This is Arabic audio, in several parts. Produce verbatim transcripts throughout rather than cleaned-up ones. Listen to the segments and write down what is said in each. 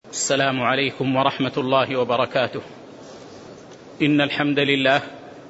السلام عليكم ورحمة الله وبركاته. إن الحمد لله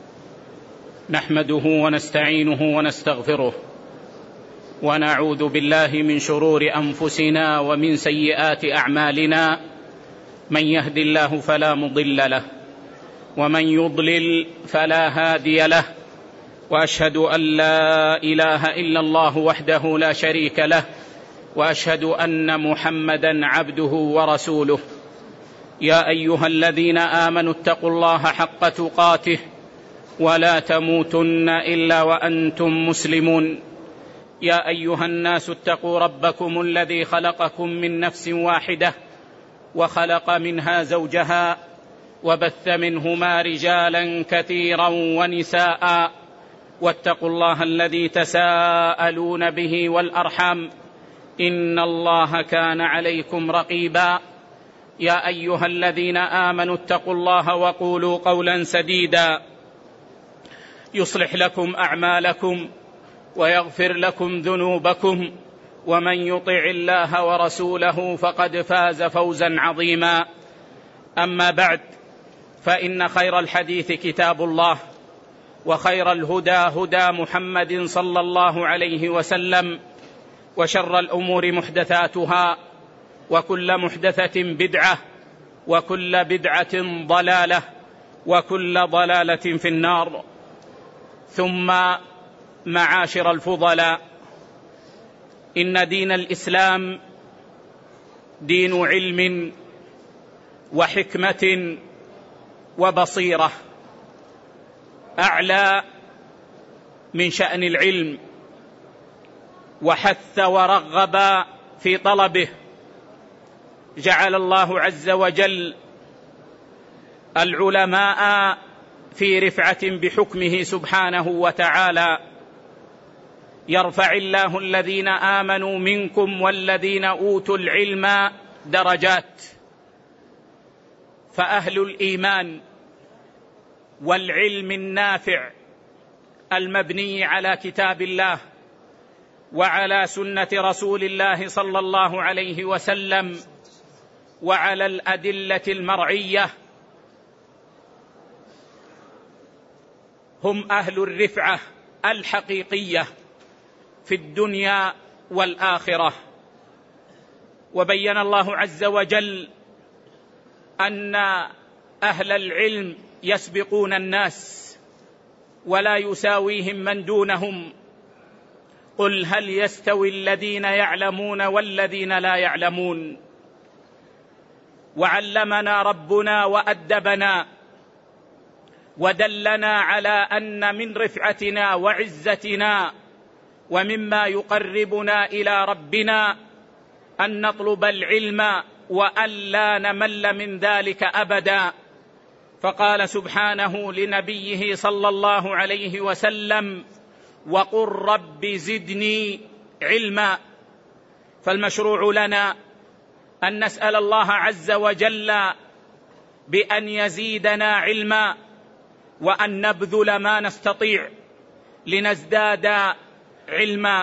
نحمده ونستعينه ونستغفره، ونعوذ بالله من شرور أنفسنا ومن سيئات أعمالنا. من يهد الله فلا مضل له، ومن يضلل فلا هادي له، وأشهد أن لا إله إلا الله وحده لا شريك له، وأشهد أن محمدًا عبده ورسوله. يا أيها الذين آمنوا اتقوا الله حق تقاته ولا تموتن إلا وأنتم مسلمون. يا أيها الناس اتقوا ربكم الذي خلقكم من نفس واحدة وخلق منها زوجها وبث منهما رجالا كثيرا ونساء، واتقوا الله الذي تساءلون به والأرحام، إن الله كان عليكم رقيبا. يا أيها الذين آمنوا اتقوا الله وقولوا قولا سديدا يصلح لكم أعمالكم ويغفر لكم ذنوبكم، ومن يطع الله ورسوله فقد فاز فوزا عظيما. أما بعد، فإن خير الحديث كتاب الله، وخير الهدى هدى محمد صلى الله عليه وسلم، وشر الأمور محدثاتها، وكل محدثة بدعة، وكل بدعة ضلالة، وكل ضلالة في النار. ثم معاشر الفضلاء، إن دين الإسلام دين علم وحكمة وبصيرة، أعلى من شأن العلم، وحث ورغب في طلبه. جعل الله عز وجل العلماء في رفعة بحكمه سبحانه وتعالى. يرفع الله الذين آمنوا منكم والذين أوتوا العلم درجات. فأهل الإيمان والعلم النافع المبني على كتاب الله وعلى سنة رسول الله صلى الله عليه وسلم وعلى الأدلة المرعية هم أهل الرفعة الحقيقية في الدنيا والآخرة. وبين الله عز وجل أن أهل العلم يسبقون الناس ولا يساويهم من دونهم. قل هل يستوي الذين يعلمون والذين لا يعلمون. وعلمنا ربنا وأدبنا ودلنا على أن من رفعتنا وعزتنا ومما يقربنا إلى ربنا أن نطلب العلم وأن لا نمل من ذلك أبدا. فقال سبحانه لنبيه صلى الله عليه وسلم: وقل رب زدني علما. فالمشروع لنا أن نسأل الله عز وجل بأن يزيدنا علما، وأن نبذل ما نستطيع لنزداد علما.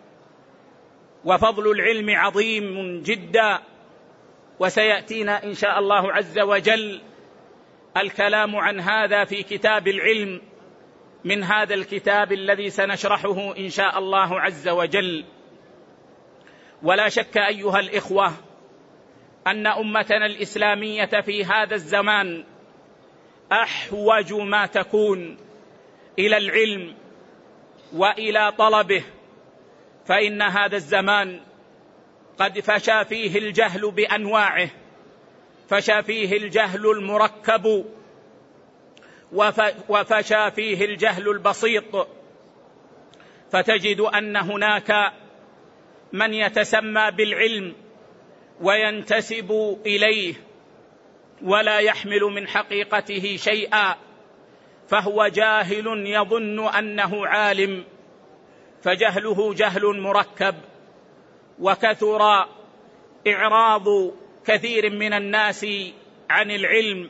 وفضل العلم عظيم جدا، وسيأتينا إن شاء الله عز وجل الكلام عن هذا في كتاب العلم من هذا الكتاب الذي سنشرحه إن شاء الله عز وجل. ولا شك أيها الإخوة أن أمتنا الإسلامية في هذا الزمان أحوج ما تكون إلى العلم وإلى طلبه، فإن هذا الزمان قد فشى فيه الجهل بأنواعه، فشى فيه الجهل المركب، وفشى فيه الجهل البسيط. فتجد أن هناك من يتسمى بالعلم وينتسب إليه ولا يحمل من حقيقته شيئا، فهو جاهل يظن أنه عالم، فجهله جهل مركب. وكثر إعراض كثير من الناس عن العلم.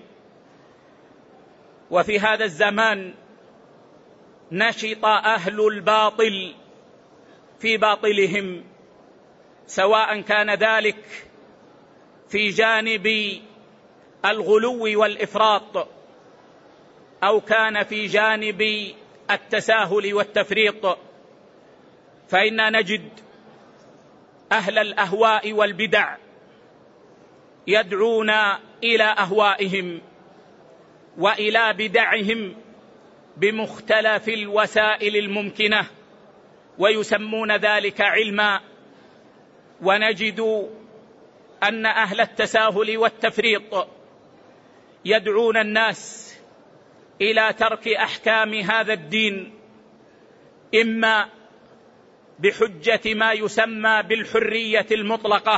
وفي هذا الزمان نشط أهل الباطل في باطلهم، سواء كان ذلك في جانب الغلو والإفراط أو كان في جانب التساهل والتفريط، فإننا نجد أهل الأهواء والبدع يدعون إلى أهوائهم وإلى بدعهم بمختلف الوسائل الممكنة ويسمون ذلك علما، ونجد أن أهل التساهل والتفريط يدعون الناس إلى ترك أحكام هذا الدين، إما بحجة ما يسمى بالحرية المطلقة،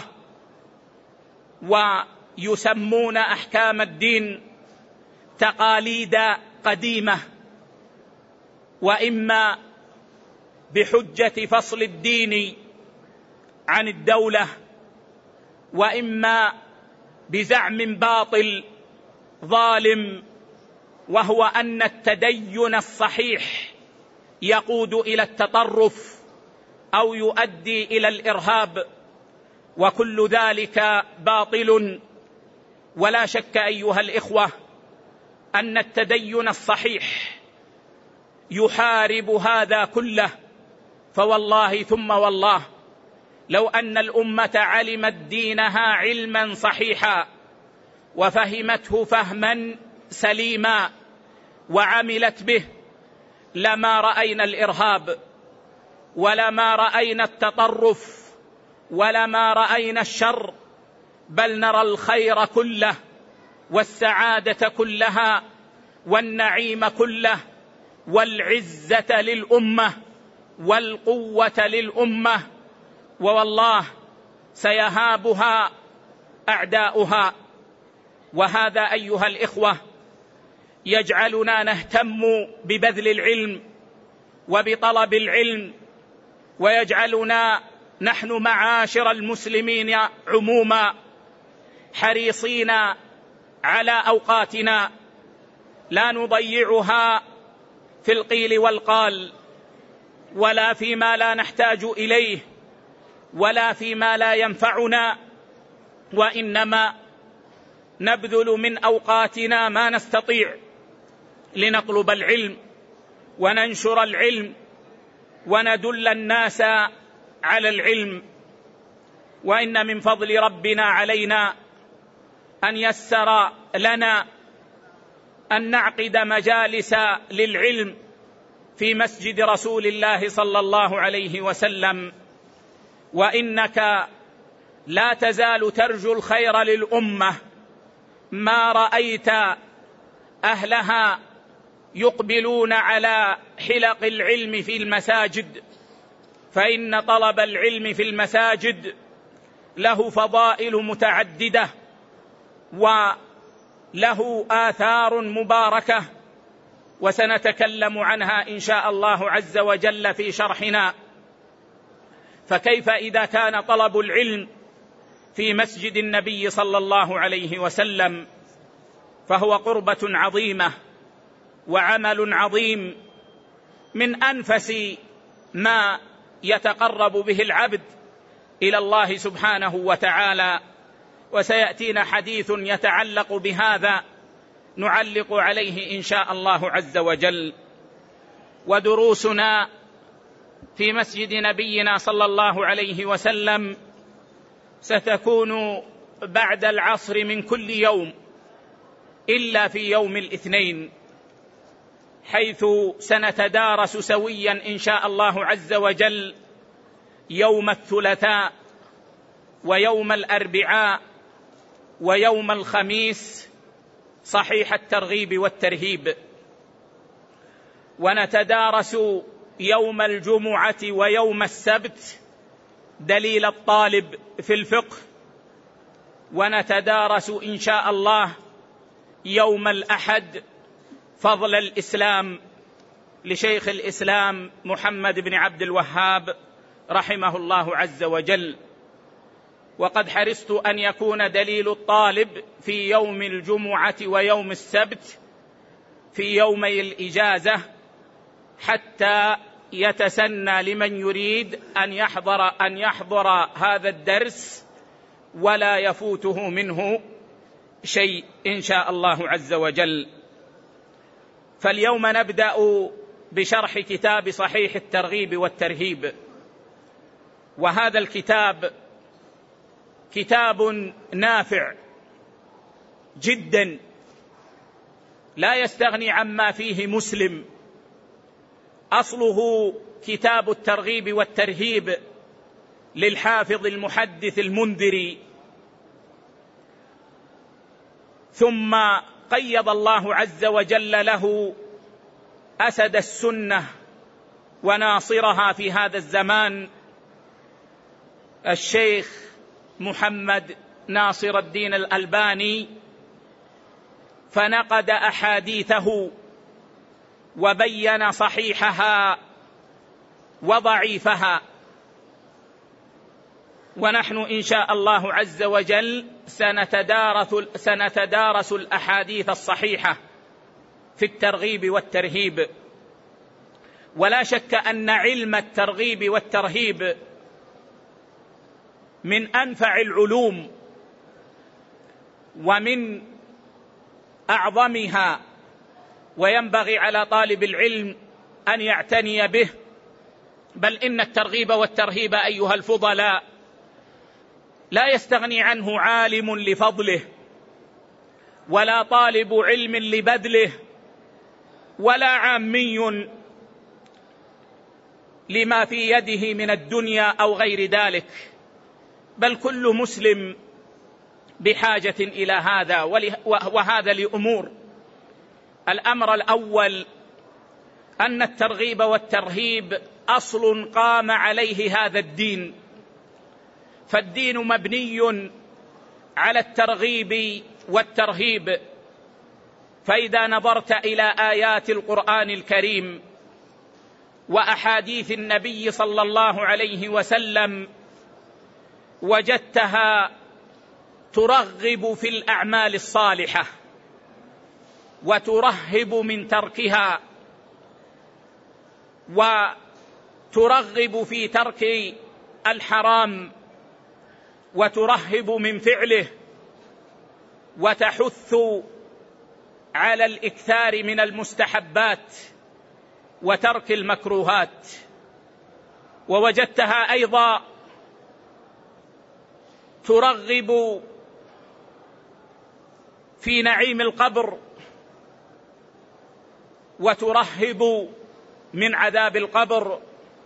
ويسمون أحكام الدين تقاليد قديمة، وإما بحجة فصل الدين عن الدولة، وإما بزعم باطل ظالم، وهو أن التدين الصحيح يقود إلى التطرف أو يؤدي إلى الإرهاب، وكل ذلك باطل. ولا شك أيها الإخوة أن التدين الصحيح يحارب هذا كله، فوالله ثم والله لو أن الأمة علمت دينها علما صحيحا وفهمته فهما سليما وعملت به لما رأينا الإرهاب ولما رأينا التطرف ولما رأينا الشر، بل نرى الخير كله والسعادة كلها والنعيم كله والعزة للأمة والقوة للأمة، ووالله سيهابها أعداؤها. وهذا أيها الإخوة يجعلنا نهتم ببذل العلم وبطلب العلم، ويجعلنا نحن معاشر المسلمين عموما حريصين على أوقاتنا لا نضيعها في القيل والقال، ولا فيما لا نحتاج إليه، ولا فيما لا ينفعنا، وإنما نبذل من أوقاتنا ما نستطيع لنطلب العلم وننشر العلم وندل الناس على العلم. وإن من فضل ربنا علينا أن يسر لنا أن نعقد مجالس للعلم في مسجد رسول الله صلى الله عليه وسلم، وإنك لا تزال ترجو الخير للأمة ما رأيت أهلها يقبلون على حلق العلم في المساجد، فإن طلب العلم في المساجد له فضائل متعددة وله آثار مباركة، وسنتكلم عنها إن شاء الله عز وجل في شرحنا. فكيف إذا كان طلب العلم في مسجد النبي صلى الله عليه وسلم، فهو قربة عظيمة وعمل عظيم من أنفس ما يتقرب به العبد إلى الله سبحانه وتعالى. وسيأتينا حديث يتعلق بهذا نعلق عليه إن شاء الله عز وجل. ودروسنا في مسجد نبينا صلى الله عليه وسلم ستكون بعد العصر من كل يوم إلا في يوم الاثنين، حيث سنتدارس سويا إن شاء الله عز وجل يوم الثلاثاء ويوم الأربعاء ويوم الخميس صحيح الترغيب والترهيب، ونتدارس يوم الجمعة ويوم السبت دليل الطالب في الفقه، ونتدارس إن شاء الله يوم الأحد فضل الإسلام لشيخ الإسلام محمد بن عبد الوهاب رحمه الله عز وجل. وقد حرصت أن يكون دليل الطالب في يوم الجمعة ويوم السبت في يومي الإجازة، حتى يتسنى لمن يريد أن يحضر أن يحضر هذا الدرس ولا يفوته منه شيء إن شاء الله عز وجل. فاليوم نبدأ بشرح كتاب صحيح الترغيب والترهيب، وهذا الكتاب كتاب نافع جدا لا يستغني عما فيه مسلم. أصله كتاب الترغيب والترهيب للحافظ المحدث المنذري، ثم قيض الله عز وجل له أسد السنة وناصرها في هذا الزمان الشيخ محمد ناصر الدين الألباني، فنقد أحاديثه وبين صحيحها وضعيفها. ونحن إن شاء الله عز وجل سنتدارس, سنتدارس الأحاديث الصحيحة في الترغيب والترهيب. ولا شك أن علم الترغيب والترهيب من أنفع العلوم ومن أعظمها، وينبغي على طالب العلم أن يعتني به. بل إن الترغيب والترهيب أيها الفضلاء لا يستغني عنه عالم لفضله، ولا طالب علم لبذله، ولا عامي لما في يده من الدنيا أو غير ذلك، بل كل مسلم بحاجة إلى هذا. وهذا لأمور: الأمر الأول أن الترغيب والترهيب أصل قام عليه هذا الدين، فالدين مبني على الترغيب والترهيب. فإذا نظرت إلى آيات القرآن الكريم وأحاديث النبي صلى الله عليه وسلم وجدتها ترغب في الأعمال الصالحة وترهب من تركها، وترغب في ترك الحرام وترهب من فعله، وتحث على الإكثار من المستحبات وترك المكروهات. ووجدتها أيضا ترغب في نعيم القبر وترهب من عذاب القبر.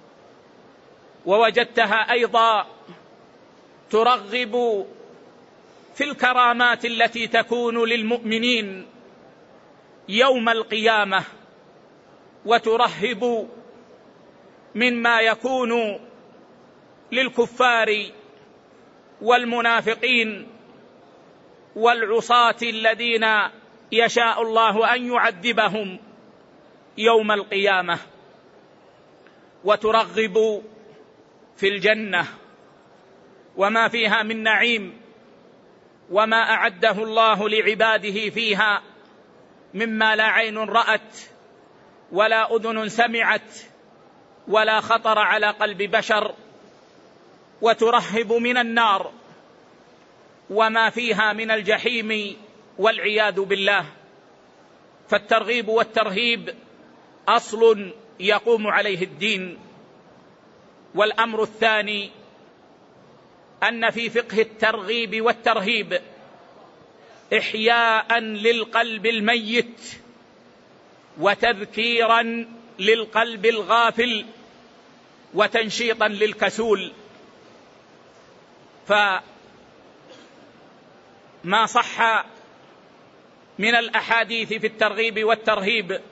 ووجدتها أيضا ترغب في الكرامات التي تكون للمؤمنين يوم القيامة، وترهب مما يكون للكفار والمنافقين والعصاة الذين يشاء الله أن يعذبهم يوم القيامة. وترغب في الجنة وما فيها من نعيم، وما أعده الله لعباده فيها مما لا عين رأت ولا أذن سمعت ولا خطر على قلب بشر. وترهب من النار وما فيها من الجحيم والعياذ بالله. فالترغيب والترهيب أصل يقوم عليه الدين. والأمر الثاني أن في فقه الترغيب والترهيب إحياء للقلب الميت وتذكيرا للقلب الغافل وتنشيطا للكسول. فما صح من الأحاديث في الترغيب والترهيب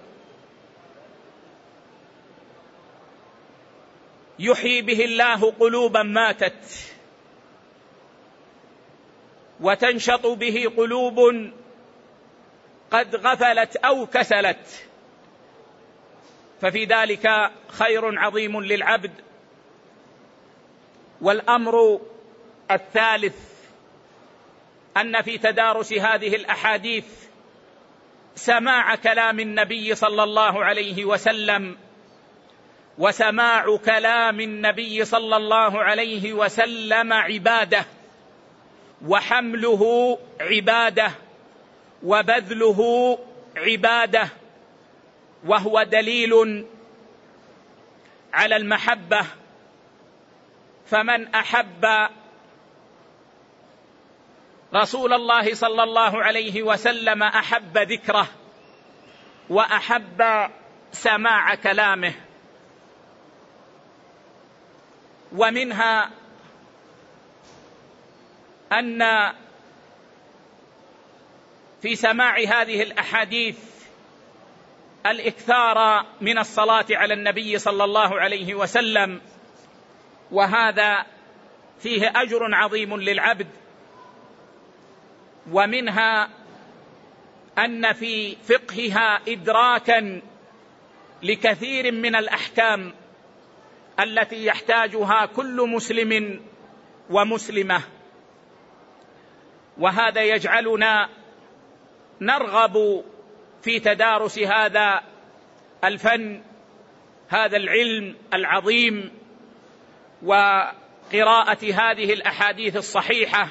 يحيي به الله قلوبا ماتت، وتنشط به قلوب قد غفلت أو كسلت، ففي ذلك خير عظيم للعبد. والأمر الثالث أن في تدارس هذه الأحاديث سماع كلام النبي صلى الله عليه وسلم، وسماع كلام النبي صلى الله عليه وسلم عبادة، وحمله عبادة وبذله عبادة، وهو دليل على المحبة. فمن أحب رسول الله صلى الله عليه وسلم أحب ذكره وأحب سماع كلامه. ومنها أن في سماع هذه الأحاديث الإكثار من الصلاة على النبي صلى الله عليه وسلم، وهذا فيه أجر عظيم للعبد. ومنها أن في فقهها إدراكا لكثير من الأحكام التي يحتاجها كل مسلم ومسلمة، وهذا يجعلنا نرغب في تدارس هذا الفن، هذا العلم العظيم، وقراءة هذه الأحاديث الصحيحة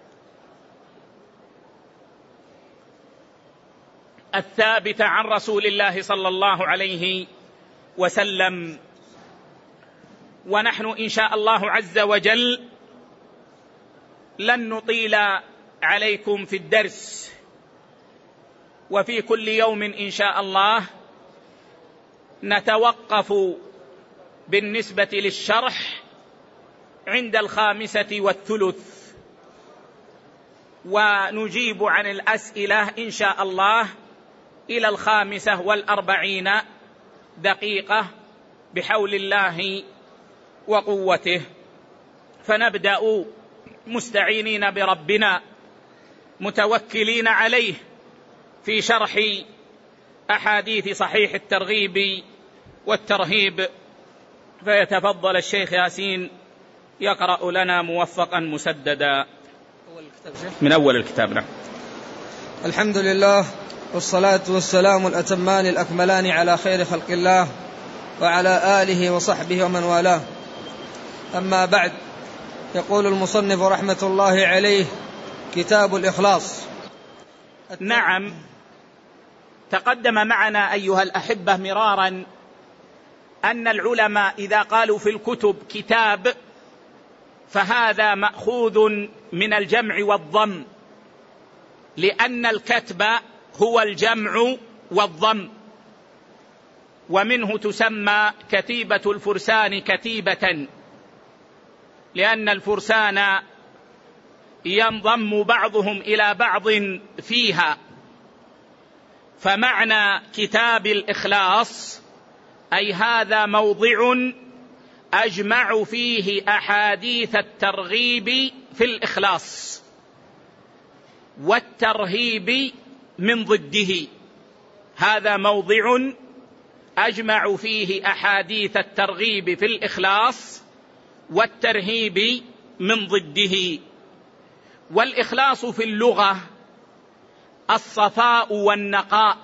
الثابتة عن رسول الله صلى الله عليه وسلم. ونحن إن شاء الله عز وجل لن نطيل عليكم في الدرس، وفي كل يوم إن شاء الله نتوقف بالنسبة للشرح عند الخامسة والثلث، ونجيب عن الأسئلة إن شاء الله إلى الخامسة والأربعين دقيقة بحول الله وقوته. فنبدأ مستعينين بربنا متوكلين عليه في شرح أحاديث صحيح الترغيب والترهيب. فيتفضل الشيخ ياسين يقرأ لنا موفقا مسددا من أول الكتاب. نعم. الحمد لله، والصلاة والسلام الأتمان الأكملان على خير خلق الله وعلى آله وصحبه ومن والاه. أما بعد، يقول المصنف رحمة الله عليه: كتاب الإخلاص. نعم، تقدم معنا أيها الأحبة مرارا أن العلماء إذا قالوا في الكتب كتاب فهذا مأخوذ من الجمع والضم، لأن الكتب هو الجمع والضم، ومنه تسمى كتيبة الفرسان كتيبة، لأن الفرسان ينضم بعضهم إلى بعض فيها. فمعنى كتاب الإخلاص أي هذا موضع أجمع فيه أحاديث الترغيب في الإخلاص والترهيب من ضده. هذا موضع أجمع فيه أحاديث الترغيب في الإخلاص والترهيب من ضده. والإخلاص في اللغة الصفاء والنقاء.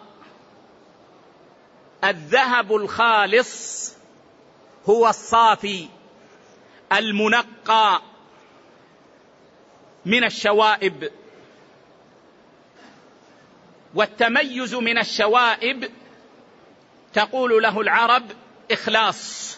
الذهب الخالص هو الصافي المنقى من الشوائب، والتميز من الشوائب تقول له العرب إخلاص.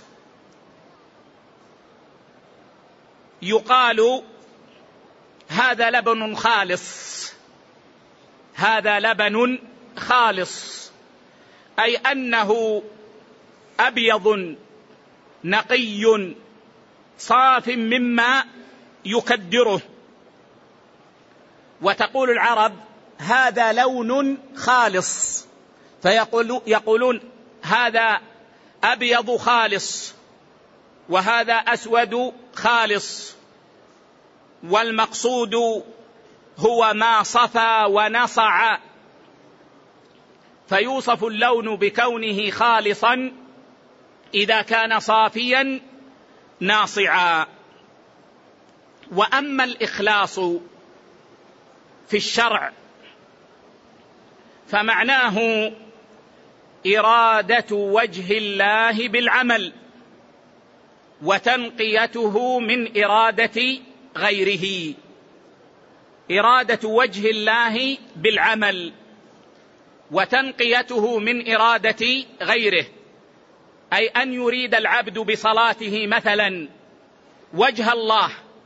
يقال هذا لبن خالص، هذا لبن خالص، أي أنه أبيض نقي صاف مما يكدره. وتقول العرب هذا لون خالص، فيقولون هذا أبيض خالص وهذا أسود خالص، والمقصود هو ما صفى ونصع. فيوصف اللون بكونه خالصا إذا كان صافيا ناصعا. وأما الإخلاص في الشرع فمعناه إرادة وجه الله بالعمل وتنقيته من إرادة غيره. إرادة وجه الله بالعمل وتنقيته من إرادة غيره، أي أن يريد العبد بصلاته مثلا وجه الله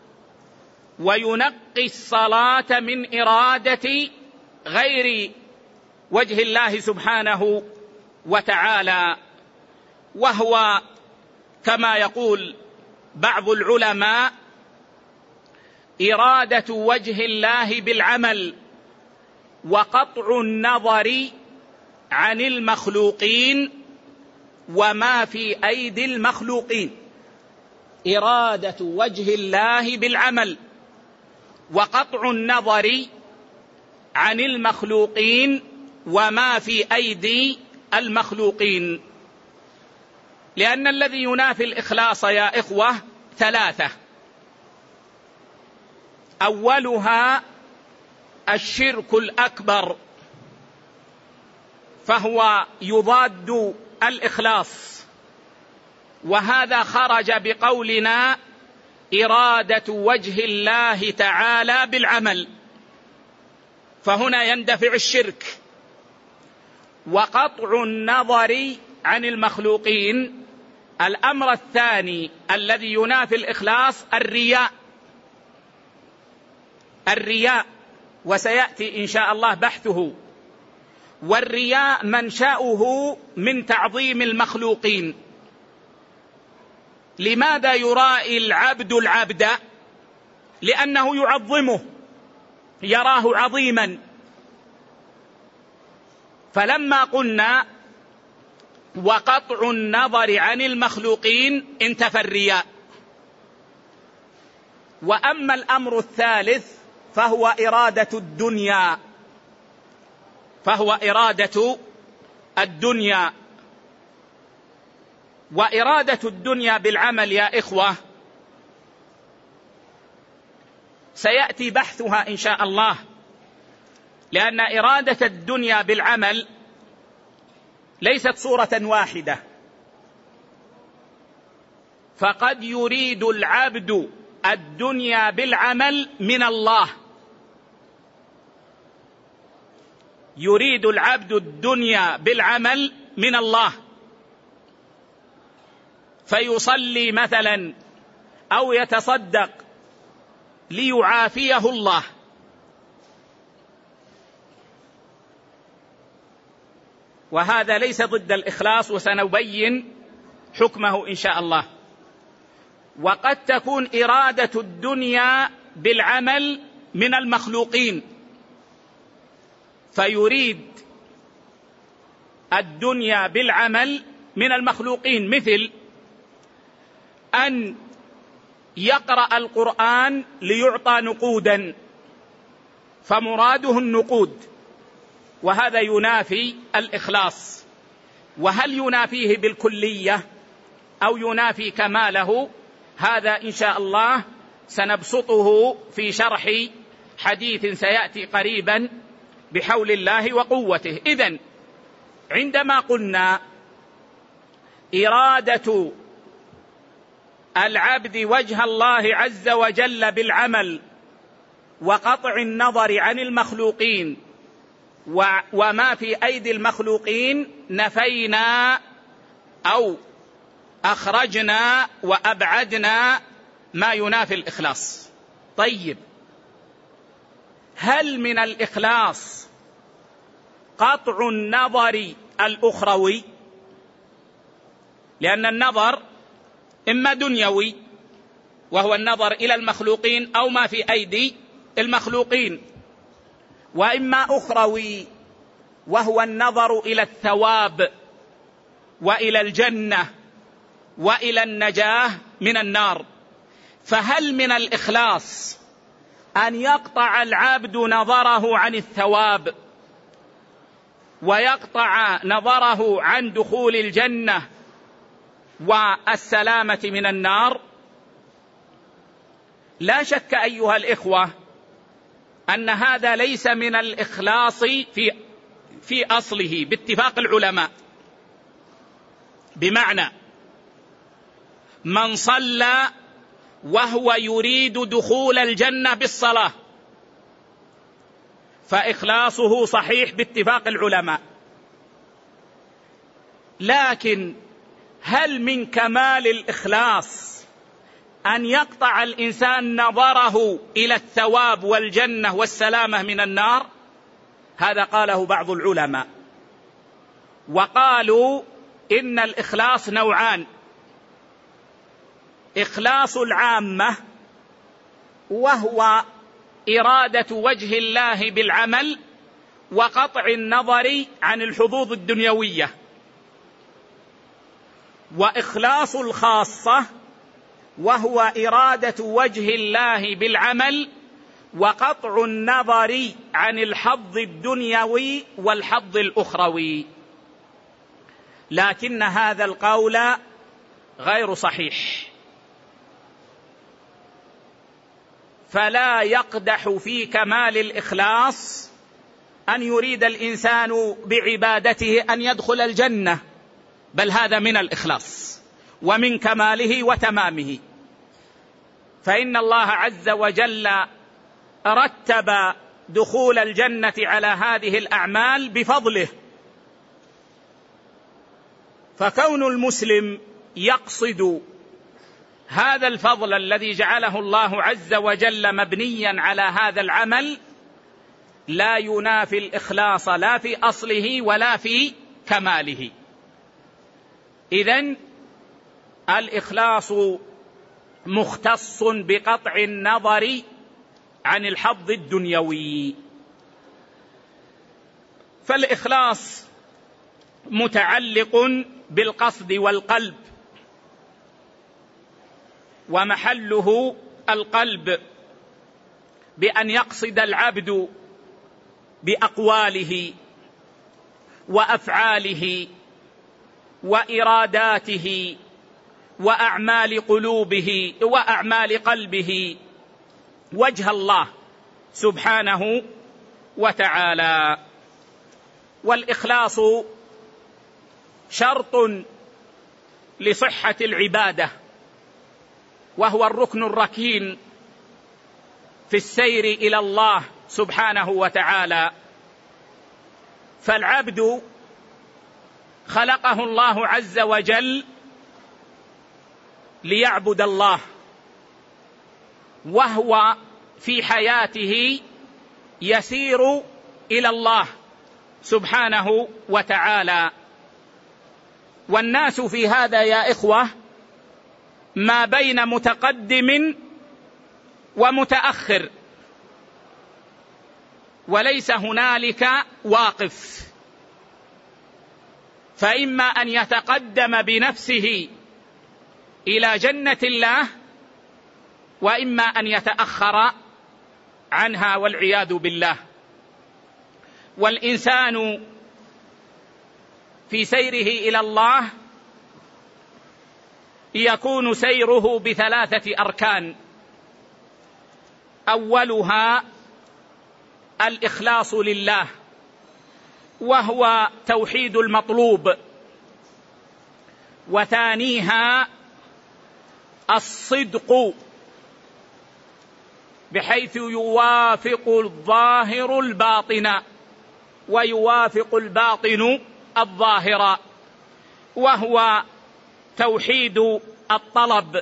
وينقي الصلاة من إرادة غير وجه الله سبحانه وتعالى، وهو كما يقول بعض العلماء إرادة وجه الله بالعمل وقطع النظر عن المخلوقين وما في أيدي المخلوقين. إرادة وجه الله بالعمل وقطع النظر عن المخلوقين وما في أيدي المخلوقين، لأن الذي ينافي الإخلاص يا إخوة ثلاثة: أولها الشرك الأكبر، فهو يضاد الإخلاص، وهذا خرج بقولنا إرادة وجه الله تعالى بالعمل، فهنا يندفع الشرك. وقطع النظر عن المخلوقين، الأمر الثاني الذي ينافي الإخلاص الرياء. الرياء وسيأتي إن شاء الله بحثه. والرياء منشأه من تعظيم المخلوقين. لماذا يرائي العبد العبد؟ لأنه يعظمه، يراه عظيما. فلما قلنا وقطع النظر عن المخلوقين انتفى الرياء. وأما الأمر الثالث فهو إرادة الدنيا، فهو إرادة الدنيا. وإرادة الدنيا بالعمل يا إخوة سيأتي بحثها إن شاء الله، لأن إرادة الدنيا بالعمل ليست صورة واحدة، فقد يريد العبد الدنيا بالعمل من الله. يريد العبد الدنيا بالعمل من الله، فيصلي مثلا أو يتصدق ليعافيه الله، وهذا ليس ضد الإخلاص، وسنبين حكمه إن شاء الله. وقد تكون إرادة الدنيا بالعمل من المخلوقين، فيريد الدنيا بالعمل من المخلوقين، مثل أن يقرأ القرآن ليعطى نقودا، فمراده النقود، وهذا ينافي الإخلاص. وهل ينافيه بالكلية أو ينافي كماله؟ هذا إن شاء الله سنبسطه في شرح حديث سيأتي قريبا بحول الله وقوته. إذن عندما قلنا إرادة العبد وجه الله عز وجل بالعمل وقطع النظر عن المخلوقين وما في أيدي المخلوقين، نفينا أو أخرجنا وأبعدنا ما ينافي الإخلاص. طيب، هل من الإخلاص قطع النظر الأخروي؟ لأن النظر إما دنيوي وهو النظر إلى المخلوقين أو ما في أيدي المخلوقين، وإما أخروي وهو النظر إلى الثواب وإلى الجنة وإلى النجاة من النار. فهل من الإخلاص أن يقطع العبد نظره عن الثواب ويقطع نظره عن دخول الجنة والسلامة من النار؟ لا شك أيها الإخوة أن هذا ليس من الإخلاص في في أصله باتفاق العلماء. بمعنى من صلى وهو يريد دخول الجنة بالصلاة فإخلاصه صحيح باتفاق العلماء. لكن هل من كمال الإخلاص أن يقطع الإنسان نظره إلى الثواب والجنة والسلامة من النار؟ هذا قاله بعض العلماء، وقالوا إن الإخلاص نوعان: إخلاص العامة وهو إرادة وجه الله بالعمل وقطع النظر عن الحظوظ الدنيوية، وإخلاص الخاصة وهو إرادة وجه الله بالعمل وقطع النظر عن الحظ الدنيوي والحظ الأخروي. لكن هذا القول غير صحيح، فلا يقدح في كمال الإخلاص أن يريد الإنسان بعبادته أن يدخل الجنة، بل هذا من الإخلاص ومن كماله وتمامه، فإن الله عز وجل رتب دخول الجنة على هذه الأعمال بفضله. فكون المسلم يقصد هذا الفضل الذي جعله الله عز وجل مبنيا على هذا العمل لا ينافي الإخلاص لا في أصله ولا في كماله. إذن الإخلاص مختص بقطع النظر عن الحظ الدنيوي. فالإخلاص متعلق بالقصد والقلب، ومحله القلب، بأن يقصد العبد بأقواله وأفعاله وإراداته وأعمال قلوبه وأعمال قلبه وجه الله سبحانه وتعالى. والإخلاص شرط لصحة العبادة، وهو الركن الركين في السير إلى الله سبحانه وتعالى. فالعبد خلقه الله عز وجل ليعبد الله، وهو في حياته يسير إلى الله سبحانه وتعالى. والناس في هذا يا إخوة ما بين متقدم ومتأخر، وليس هنالك واقف، فإما أن يتقدم بنفسه إلى جنة الله، وإما أن يتأخر عنها والعياذ بالله. والإنسان في سيره إلى الله يكون سيره بثلاثة أركان: أولها الإخلاص لله، وهو توحيد المطلوب، وثانيها الصدق، بحيث يوافق الظاهر الباطن ويوافق الباطن الظاهر، وهو توحيد الطلب،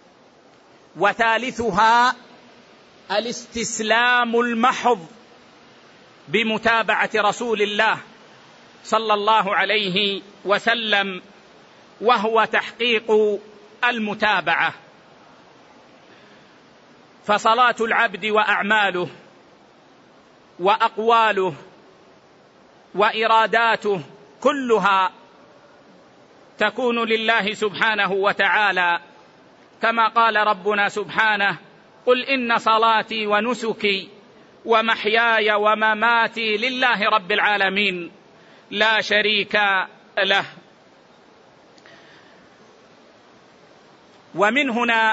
وثالثها الاستسلام المحض بمتابعة رسول الله صلى الله عليه وسلم، وهو تحقيق المتابعة. فصلاة العبد وأعماله وأقواله وإراداته كلها تكون لله سبحانه وتعالى، كما قال ربنا سبحانه: قل إن صلاتي ونسكي ومحياي ومماتي لله رب العالمين لا شريك له. ومن هنا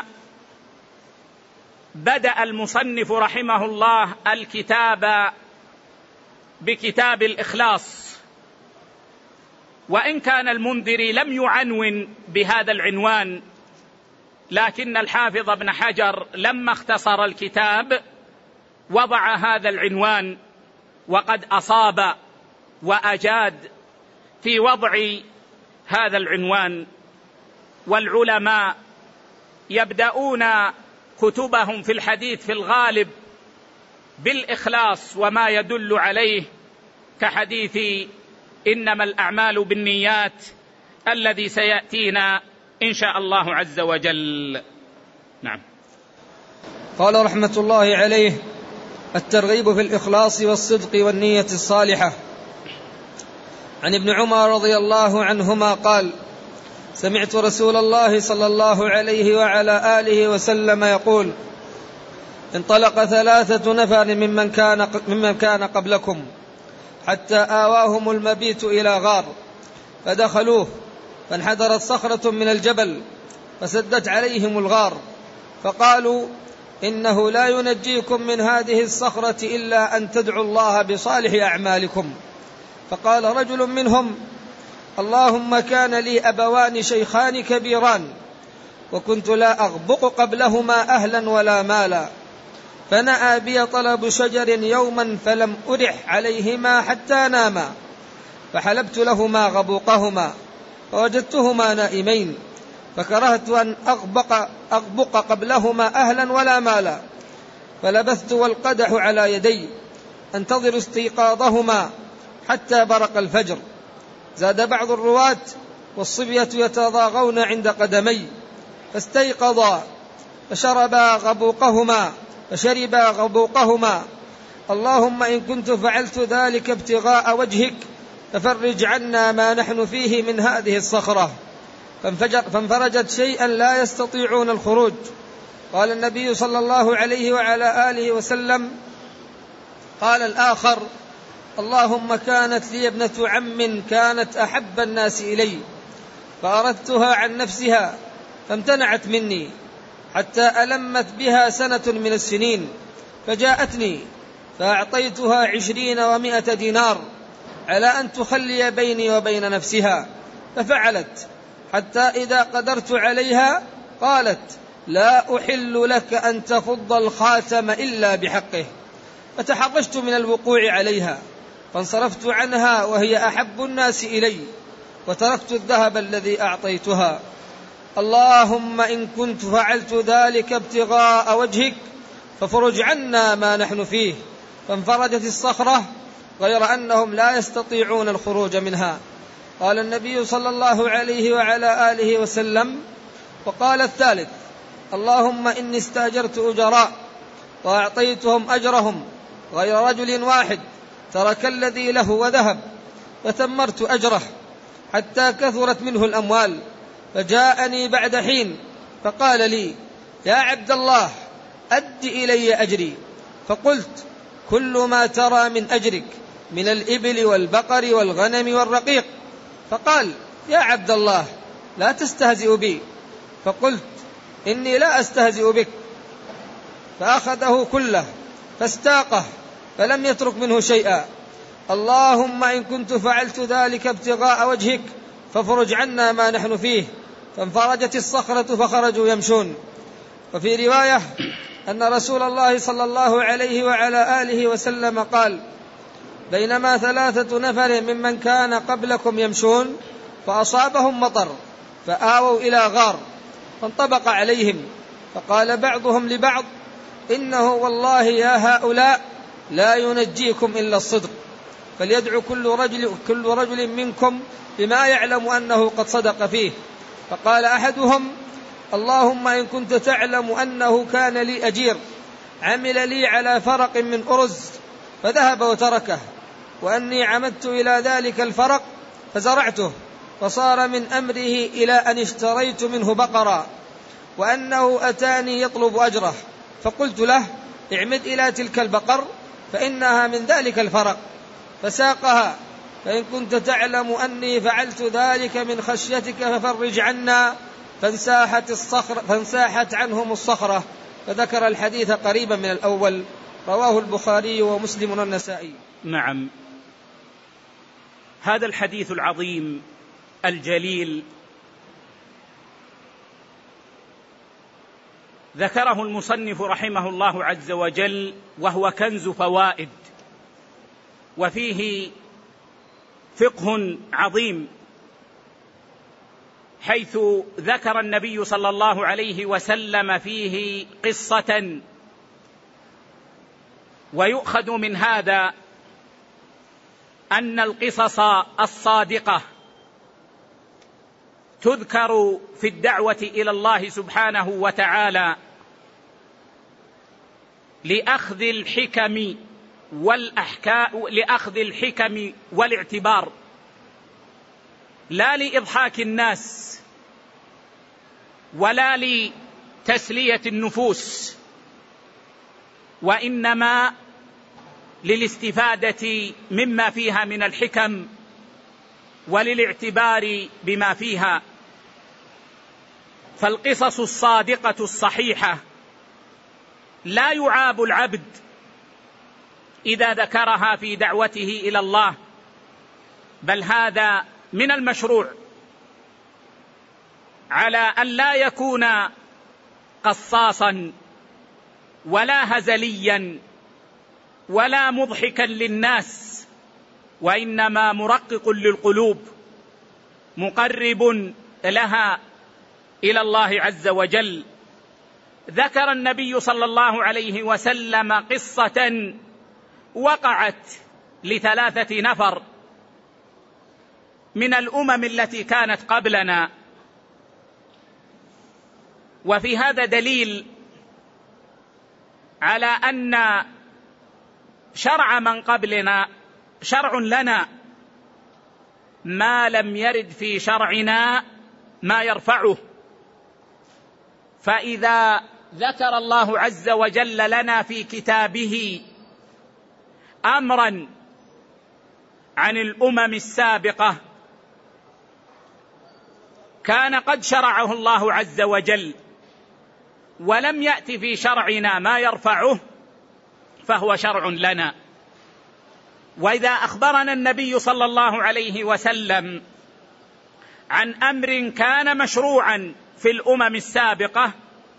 بدأ المصنف رحمه الله الكتاب بكتاب الإخلاص، وإن كان المنذري لم يعنون بهذا العنوان، لكن الحافظ ابن حجر لما اختصر الكتاب وضع هذا العنوان، وقد أصاب وأجاد في وضع هذا العنوان. والعلماء يبدأون كتبهم في الحديث في الغالب بالإخلاص وما يدل عليه، كحديث إنما الأعمال بالنيات الذي سيأتينا إن شاء الله عز وجل. نعم. قال رحمة الله عليه: الترغيب في الإخلاص والصدق والنية الصالحة. عن ابن عمر رضي الله عنهما قال: سمعت رسول الله صلى الله عليه وعلى آله وسلم يقول: انطلق ثلاثة نفر ممن كان, ممن كان قبلكم حتى آواهم المبيت إلى غار، فدخلوه، فانحدرت صخرة من الجبل فسدت عليهم الغار، فقالوا: إنه لا ينجيكم من هذه الصخرة إلا أن تدعوا الله بصالح أعمالكم. فقال رجل منهم: اللهم كان لي أبوان شيخان كبيران، وكنت لا أغبق قبلهما أهلا ولا مالا، فنأى بي طلب شجر يوما فلم أرح عليهما حتى ناما، فحلبت لهما غبوقهما فوجدتهما نائمين، فكرهت أن أغبق, أغبق قبلهما أهلا ولا مالا، فلبثت والقدح على يدي أنتظر استيقاظهما حتى برق الفجر. زاد بعض الرواة: والصبية يتضاغون عند قدمي، فاستيقظا فشربا غبوقهما فشربا غبوقهما. اللهم إن كنت فعلت ذلك ابتغاء وجهك ففرج عنا ما نحن فيه من هذه الصخرة. فانفرجت شيئا لا يستطيعون الخروج. قال النبي صلى الله عليه وعلى آله وسلم: قال الآخر: اللهم كانت لي ابنة عم كانت أحب الناس إلي، فأردتها عن نفسها فامتنعت مني حتى ألمت بها سنة من السنين، فجاءتني فأعطيتها عشرين ومائة دينار على أن تخلي بيني وبين نفسها، ففعلت، حتى إذا قدرت عليها قالت: لا أحل لك أن تفض الخاتم إلا بحقه، فتحرجت من الوقوع عليها، فانصرفت عنها وهي أحب الناس إلي، وتركت الذهب الذي أعطيتها. اللهم إن كنت فعلت ذلك ابتغاء وجهك ففرج عنا ما نحن فيه. فانفرجت الصخرة، غير أنهم لا يستطيعون الخروج منها. قال النبي صلى الله عليه وعلى آله وسلم: وقال الثالث: اللهم إني استأجرت أجراء وأعطيتهم أجرهم، غير رجل واحد ترك الذي له وذهب، وثمرت أجره حتى كثرت منه الأموال، فجاءني بعد حين فقال لي: يا عبد الله أد إلي أجري. فقلت: كل ما ترى من أجرك من الإبل والبقر والغنم والرقيق. فقال: يا عبد الله لا تستهزئ بي. فقلت: إني لا أستهزئ بك. فأخذه كله فاستاقه فلم يترك منه شيئا. اللهم إن كنت فعلت ذلك ابتغاء وجهك ففرج عنا ما نحن فيه. فانفرجت الصخرة فخرجوا يمشون. وفي رواية أن رسول الله صلى الله عليه وعلى آله وسلم قال: بينما ثلاثة نفر ممن كان قبلكم يمشون فأصابهم مطر فآووا إلى غار فانطبق عليهم، فقال بعضهم لبعض: إنه والله يا هؤلاء لا ينجيكم إلا الصدق، فليدعو كل رجل, كل رجل منكم بما يعلم أنه قد صدق فيه. فقال أحدهم: اللهم إن كنت تعلم أنه كان لي أجير عمل لي على فرق من أرز فذهب وتركه، وأني عمدت إلى ذلك الفرق فزرعته، فصار من أمره إلى أن اشتريت منه بقرا، وأنه أتاني يطلب أجره، فقلت له: اعمد إلى تلك البقر فإنها من ذلك الفرق، فساقها. فإن كنت تعلم أني فعلت ذلك من خشيتك ففرج عنا. فانساحت, الصخر فانساحت عنهم الصخرة. فذكر الحديث قريبا من الأول. رواه البخاري ومسلم والنسائي. نعم. هذا الحديث العظيم الجليل ذكره المصنف رحمه الله عز وجل، وهو كنز فوائد وفيه فقه عظيم، حيث ذكر النبي صلى الله عليه وسلم فيه قصة، ويؤخذ من هذا أن القصص الصادقة تذكر في الدعوة إلى الله سبحانه وتعالى لأخذ الحكم والأحكام لأخذ الحكم والاعتبار، لا لإضحاك الناس ولا لتسلية النفوس، وإنما للاستفادة مما فيها من الحكم وللاعتبار بما فيها. فالقصص الصادقة الصحيحة لا يعاب العبد إذا ذكرها في دعوته إلى الله، بل هذا من المشروع، على أن لا يكون قصاصا ولا هزليا ولا مضحكا للناس، وإنما مرقق للقلوب مقرب لها إلى الله عز وجل. ذكر النبي صلى الله عليه وسلم قصة وقعت لثلاثة نفر من الأمم التي كانت قبلنا، وفي هذا دليل على أن شرع من قبلنا شرع لنا، ما لم يرد في شرعنا ما يرفعه. فإذا ذكر الله عز وجل لنا في كتابه أمرا عن الأمم السابقة كان قد شرعه الله عز وجل ولم يأتي في شرعنا ما يرفعه، فهو شرع لنا. وإذا أخبرنا النبي صلى الله عليه وسلم عن أمر كان مشروعا في الأمم السابقة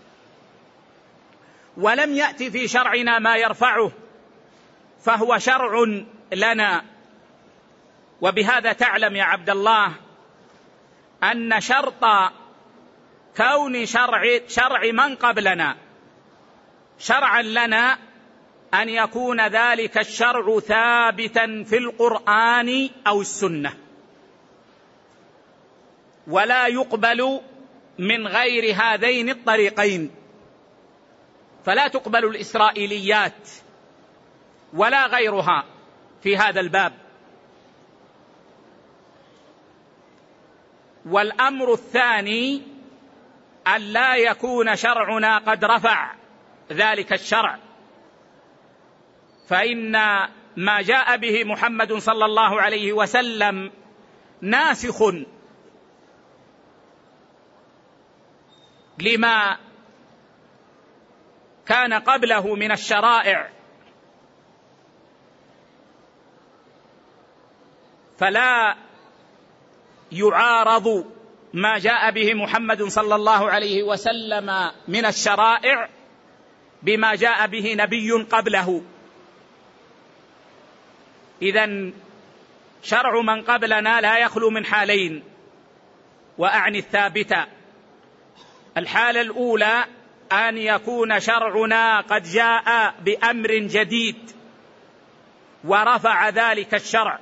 ولم يأتي في شرعنا ما يرفعه، فهو شرع لنا. وبهذا تعلم يا عبد الله أن شرط كون شرع, شرع من قبلنا شرعا لنا أن يكون ذلك الشرع ثابتا في القرآن أو السنة، ولا يقبل من غير هذين الطريقين. فلا تقبل الإسرائيليات ولا غيرها في هذا الباب. والأمر الثاني أن لا يكون شرعنا قد رفع ذلك الشرع، فإن ما جاء به محمد صلى الله عليه وسلم ناسخ لما كان قبله من الشرائع، فلا يعارض ما جاء به محمد صلى الله عليه وسلم من الشرائع بما جاء به نبي قبله. إذن شرع من قبلنا لا يخلو من حالين، وأعني الثابتة. الحالة الأولى أن يكون شرعنا قد جاء بأمر جديد ورفع ذلك الشرع،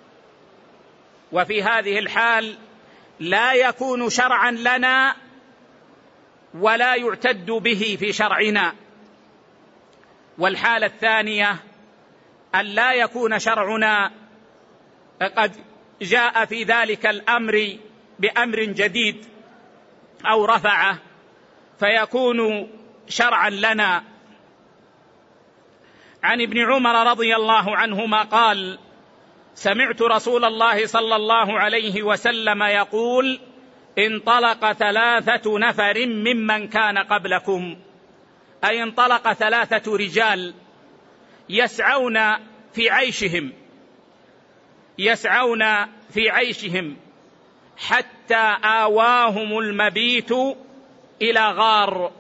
وفي هذه الحال لا يكون شرعا لنا ولا يعتد به في شرعنا. والحالة الثانية أن لا يكون شرعنا قد جاء في ذلك الأمر بأمر جديد أو رفعه فيكون شرعا لنا. عن ابن عمر رضي الله عنهما قال: سمعت رسول الله صلى الله عليه وسلم يقول: انطلق ثلاثة نفر ممن كان قبلكم، أي انطلق ثلاثة رجال يسعون في عيشهم يسعون في عيشهم حتى آواهم المبيت إلى غار.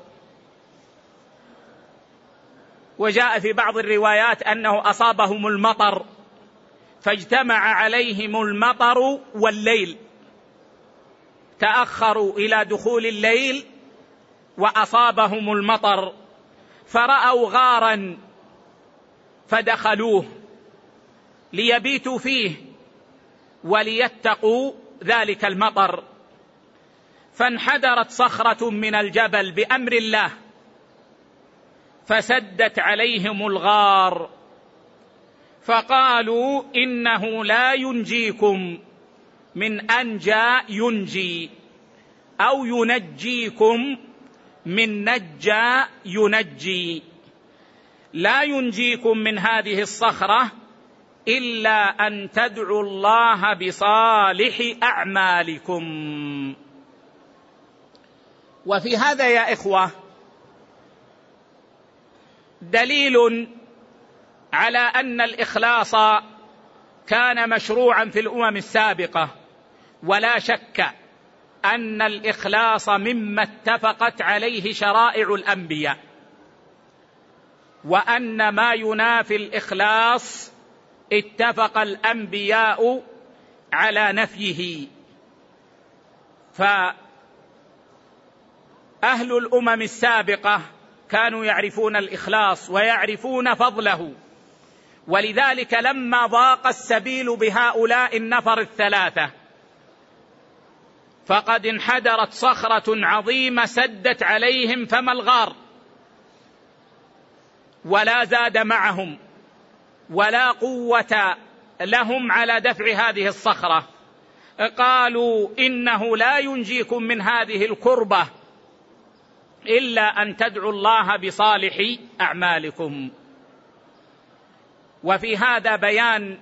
وجاء في بعض الروايات أنه أصابهم المطر فاجتمع عليهم المطر والليل، تأخروا إلى دخول الليل وأصابهم المطر، فرأوا غارا فدخلوه ليبيتوا فيه وليتقوا ذلك المطر. فانحدرت صخرة من الجبل بأمر الله فسدت عليهم الغار، فقالوا إنه لا ينجيكم من أنجى ينجي، أو ينجيكم من نجى ينجي، لا ينجيكم من هذه الصخرة إلا أن تدعوا الله بصالح أعمالكم. وفي هذا يا إخوة دليل على أن الإخلاص كان مشروعا في الأمم السابقة، ولا شك أن الإخلاص مما اتفقت عليه شرائع الأنبياء، وأن ما ينافي الإخلاص اتفق الأنبياء على نفيه. فأهل الأمم السابقة كانوا يعرفون الإخلاص ويعرفون فضله، ولذلك لما ضاق السبيل بهؤلاء النفر الثلاثة فقد انحدرت صخرة عظيمة سدت عليهم فم الغار، ولا زاد معهم ولا قوة لهم على دفع هذه الصخرة. قالوا إنه لا ينجيكم من هذه الكربة إلا أن تدعوا الله بصالح أعمالكم. وفي هذا بيان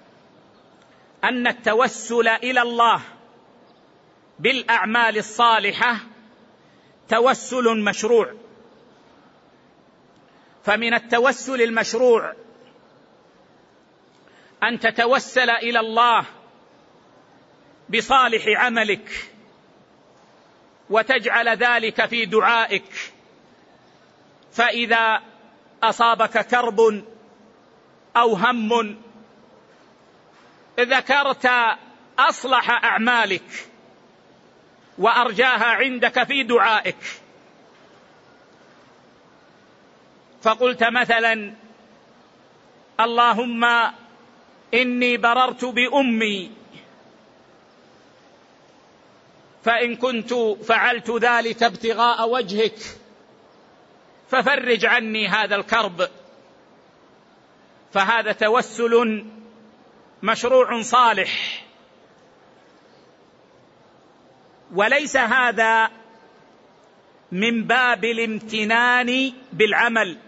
أن التوسل إلى الله بالأعمال الصالحة توسل مشروع. فمن التوسل المشروع أن تتوسل إلى الله بصالح عملك وتجعل ذلك في دعائك، فإذا أصابك كرب أو هم ذكرت أصلح أعمالك وأرجاها عندك في دعائك، فقلت مثلا: اللهم إني بررت بأمي، فإن كنت فعلت ذلك ابتغاء وجهك ففرج عني هذا الكرب. فهذا توسل مشروع صالح، وليس هذا من باب الامتنان بالعمل،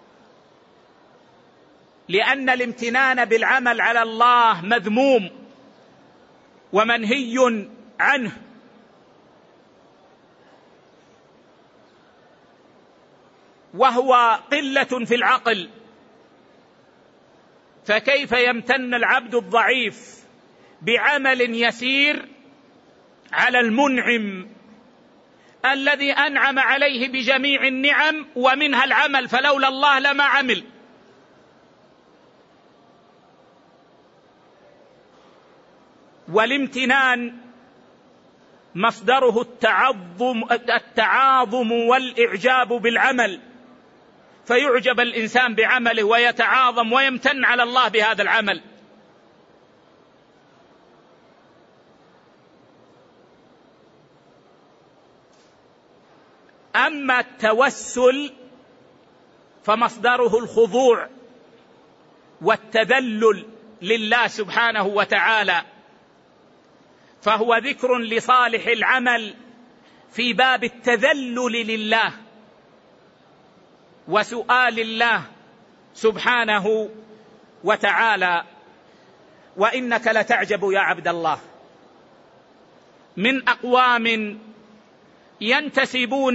لأن الامتنان بالعمل على الله مذموم ومنهي عنه، وهو قلة في العقل. فكيف يمتن العبد الضعيف بعمل يسير على المنعم الذي أنعم عليه بجميع النعم ومنها العمل، فلولا الله لما عمل. والامتنان مصدره التعظم التعاظم والإعجاب بالعمل، فيعجب الإنسان بعمله ويتعاظم ويمتن على الله بهذا العمل. أما التوسل فمصدره الخضوع والتذلل لله سبحانه وتعالى، فهو ذكر لصالح العمل في باب التذلل لله وسؤال الله سبحانه وتعالى. وإنك لتعجب يا عبد الله من أقوام ينتسبون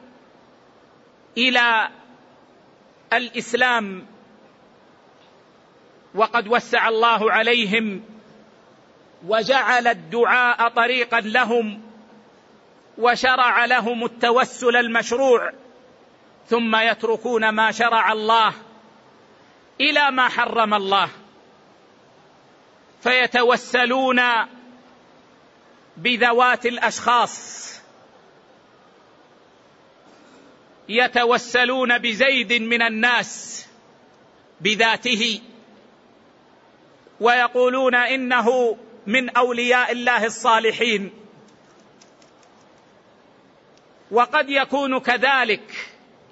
إلى الإسلام وقد وسع الله عليهم وجعل الدعاء طريقا لهم وشرع لهم التوسل المشروع، ثم يتركون ما شرع الله إلى ما حرم الله. فيتوسلون بذوات الأشخاص، يتوسلون بزيد من الناس بذاته، ويقولون إنه من أولياء الله الصالحين. وقد يكون كذلك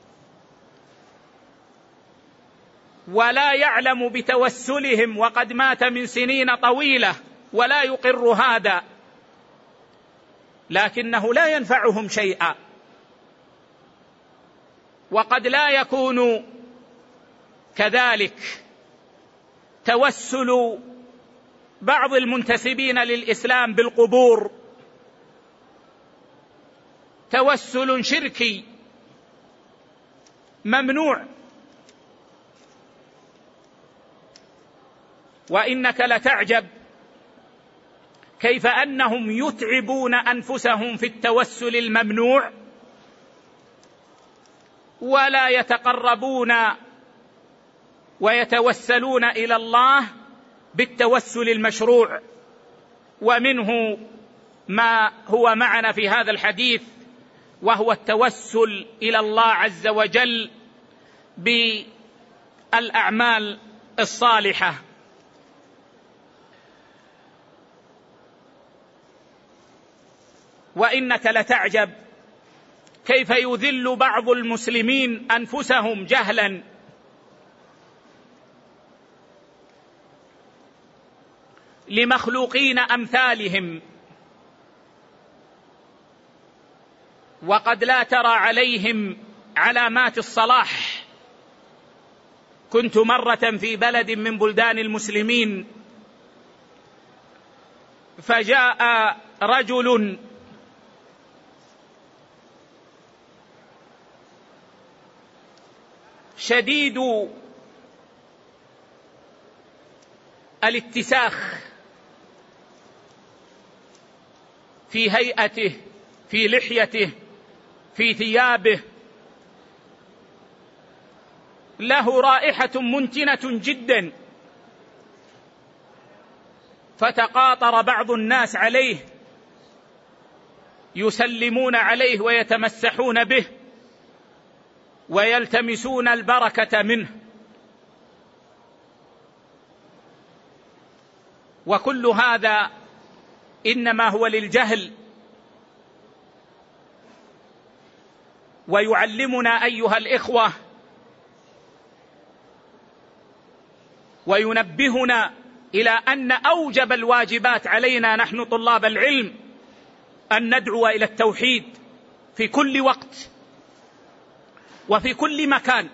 ولا يعلم بتوسلهم، وقد مات من سنين طويلة ولا يقر هذا، لكنه لا ينفعهم شيئا. وقد لا يكون كذلك توسل بعض المنتسبين للإسلام بالقبور توسل شركي ممنوع. وإنك لتعجب كيف أنهم يتعبون أنفسهم في التوسل الممنوع ولا يتقربون ويتوسلون إلى الله بالتوسل المشروع. ومنه ما هو معنا في هذا الحديث، وهو التوسل إلى الله عز وجل بالأعمال الصالحة. وإنك لتعجب كيف يذل بعض المسلمين أنفسهم جهلا لمخلوقين أمثالهم، وقد لا ترى عليهم علامات الصلاح. كنت مرة في بلد من بلدان المسلمين، فجاء رجل شديد الاتساخ في هيئته، في لحيته، في ثيابه، له رائحة منتنة جدا. فتقاطر بعض الناس عليه يسلمون عليه ويتمسحون به ويلتمسون البركة منه. وكل هذا إنما هو للجهل. ويعلمنا أيها الإخوة وينبهنا إلى أن أوجب الواجبات علينا نحن طلاب العلم أن ندعو إلى التوحيد في كل وقت وفي كل مكان،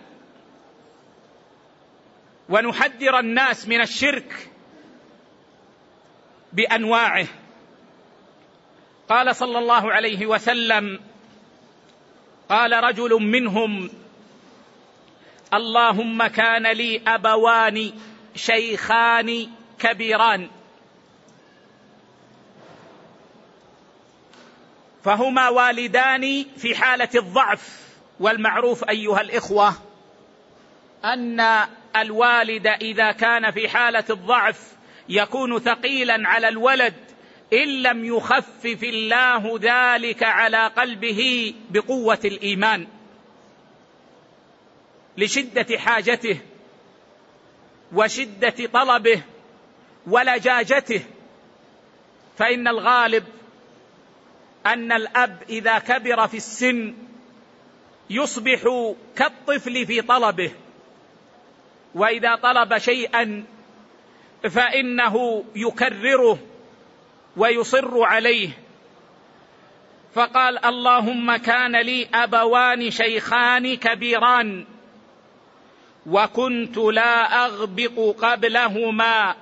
ونحذر الناس من الشرك بأنواعه. قال صلى الله عليه وسلم: قال رجل منهم: اللهم كان لي أبوان شيخان كبيران، فهما والدان في حالة الضعف. والمعروف أيها الإخوة أن الوالد إذا كان في حالة الضعف يكون ثقيلا على الولد إن لم يخفف الله ذلك على قلبه بقوة الإيمان، لشدة حاجته وشدة طلبه ولجاجته. فإن الغالب أن الأب إذا كبر في السن يصبح كالطفل في طلبه، وإذا طلب شيئا فإنه يكرره ويصر عليه. فقال: اللهم كان لي أبوان شيخان كبيران وكنت لا أغبط قبلهما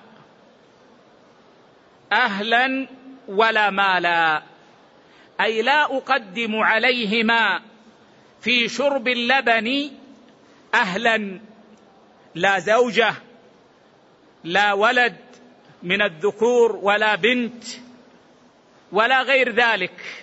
أهلا ولا مالا، أي لا أقدم عليهما في شرب اللبن أهلا، لا زوجة لا ولد من الذكور ولا بنت ولا غير ذلك.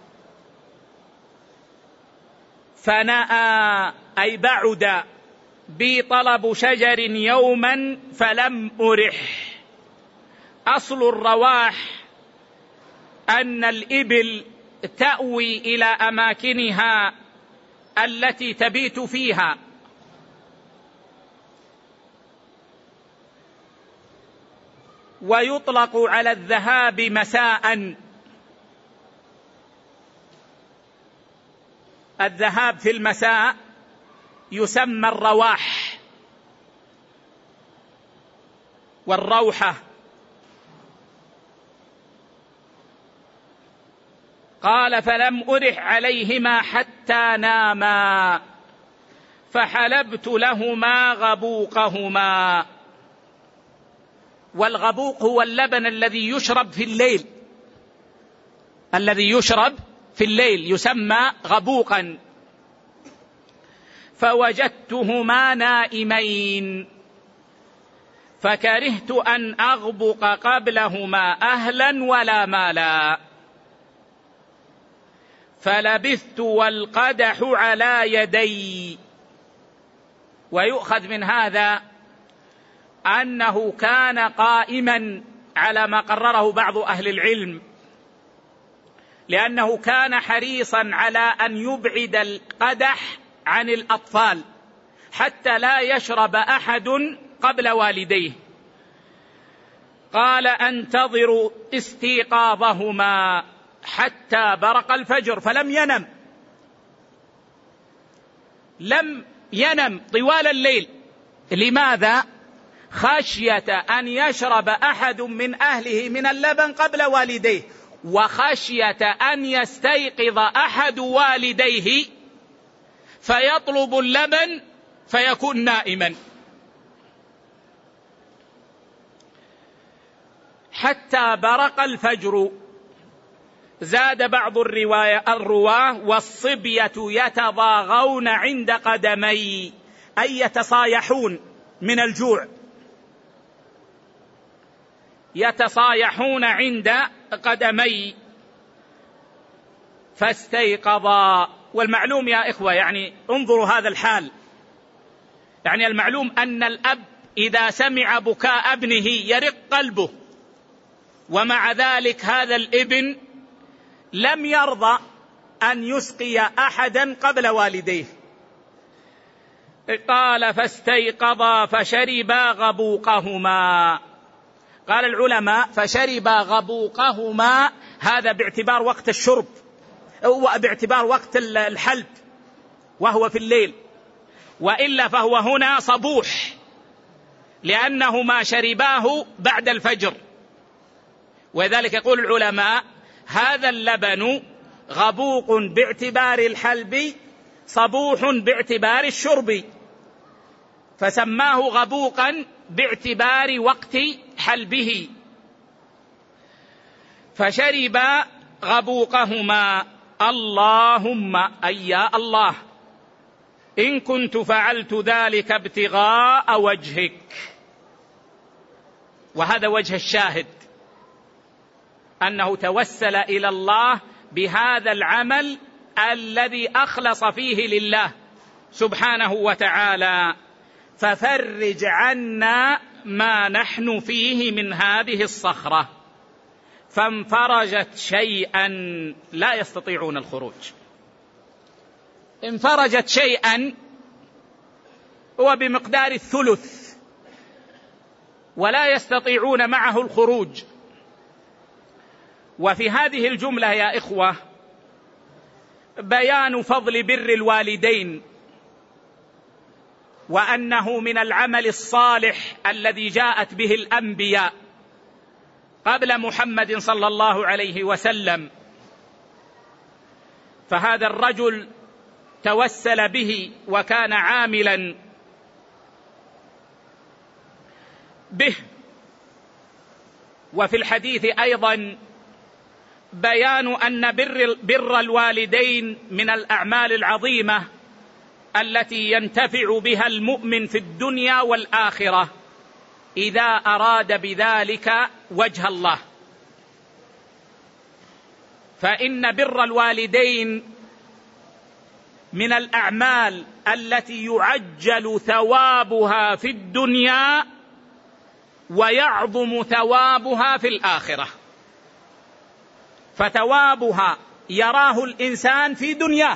فنأى أي بعد بي طلب شجر يوما فلم أرح. أصل الرواح أن الإبل تأوي إلى أماكنها التي تبيت فيها، ويطلق على الذهاب مساء. الذهاب في المساء يسمى الرواح والروحة. قال فلم أرح عليهما حتى ناما فحلبت لهما غبوقهما. والغبوق هو اللبن الذي يشرب في الليل، الذي يشرب في الليل يسمى غبوقا. فوجدتهما نائمين فكرهت أن أغبق قبلهما أهلا ولا مالا، فلبثت والقدح على يدي. ويؤخذ من هذا أنه كان قائما على ما قرره بعض أهل العلم، لأنه كان حريصا على أن يبعد القدح عن الأطفال حتى لا يشرب أحد قبل والديه. قال أنتظر استيقاظهما حتى برق الفجر فلم ينم، لم ينم طوال الليل. لماذا؟ خشية أن يشرب أحد من أهله من اللبن قبل والديه، وخشية أن يستيقظ أحد والديه فيطلب اللبن فيكون نائما. حتى برق الفجر. زاد بعض الرواه والصبية يتضاغون عند قدمي، أي يتصايحون من الجوع، يتصايحون عند قدمي فاستيقظا. والمعلوم يا إخوة، يعني انظروا هذا الحال، يعني المعلوم أن الأب إذا سمع بكاء ابنه يرق قلبه، ومع ذلك هذا الابن لم يرضى أن يسقي أحدا قبل والديه. قال فاستيقظا فشربا غبوقهما. قال العلماء فشربا غبوقهما، هذا باعتبار وقت الشرب، أو باعتبار وقت الحلب وهو في الليل، وإلا فهو هنا صبوح لأنهما شرباه بعد الفجر. وذلك يقول العلماء هذا اللبن غبوق باعتبار الحلب، صبوح باعتبار الشرب، فسماه غبوقا باعتبار وقت حلبه. فشرب غبوقهما. اللهم أي يا الله إن كنت فعلت ذلك ابتغاء وجهك. وهذا وجه الشاهد، أنه توسل إلى الله بهذا العمل الذي أخلص فيه لله سبحانه وتعالى. ففرج عنا ما نحن فيه من هذه الصخرة. فانفرجت شيئا لا يستطيعون الخروج. انفرجت شيئا هو بمقدار الثلث، ولا يستطيعون معه الخروج. وفي هذه الجملة يا إخوة بيان فضل بر الوالدين، وأنه من العمل الصالح الذي جاءت به الأنبياء قبل محمد صلى الله عليه وسلم. فهذا الرجل توسل به وكان عاملا به. وفي الحديث أيضا بيان أن بر, بر الوالدين من الأعمال العظيمة التي ينتفع بها المؤمن في الدنيا والآخرة إذا أراد بذلك وجه الله. فإن بر الوالدين من الأعمال التي يعجل ثوابها في الدنيا ويعظم ثوابها في الآخرة، فثوابها يراه الإنسان في دنياه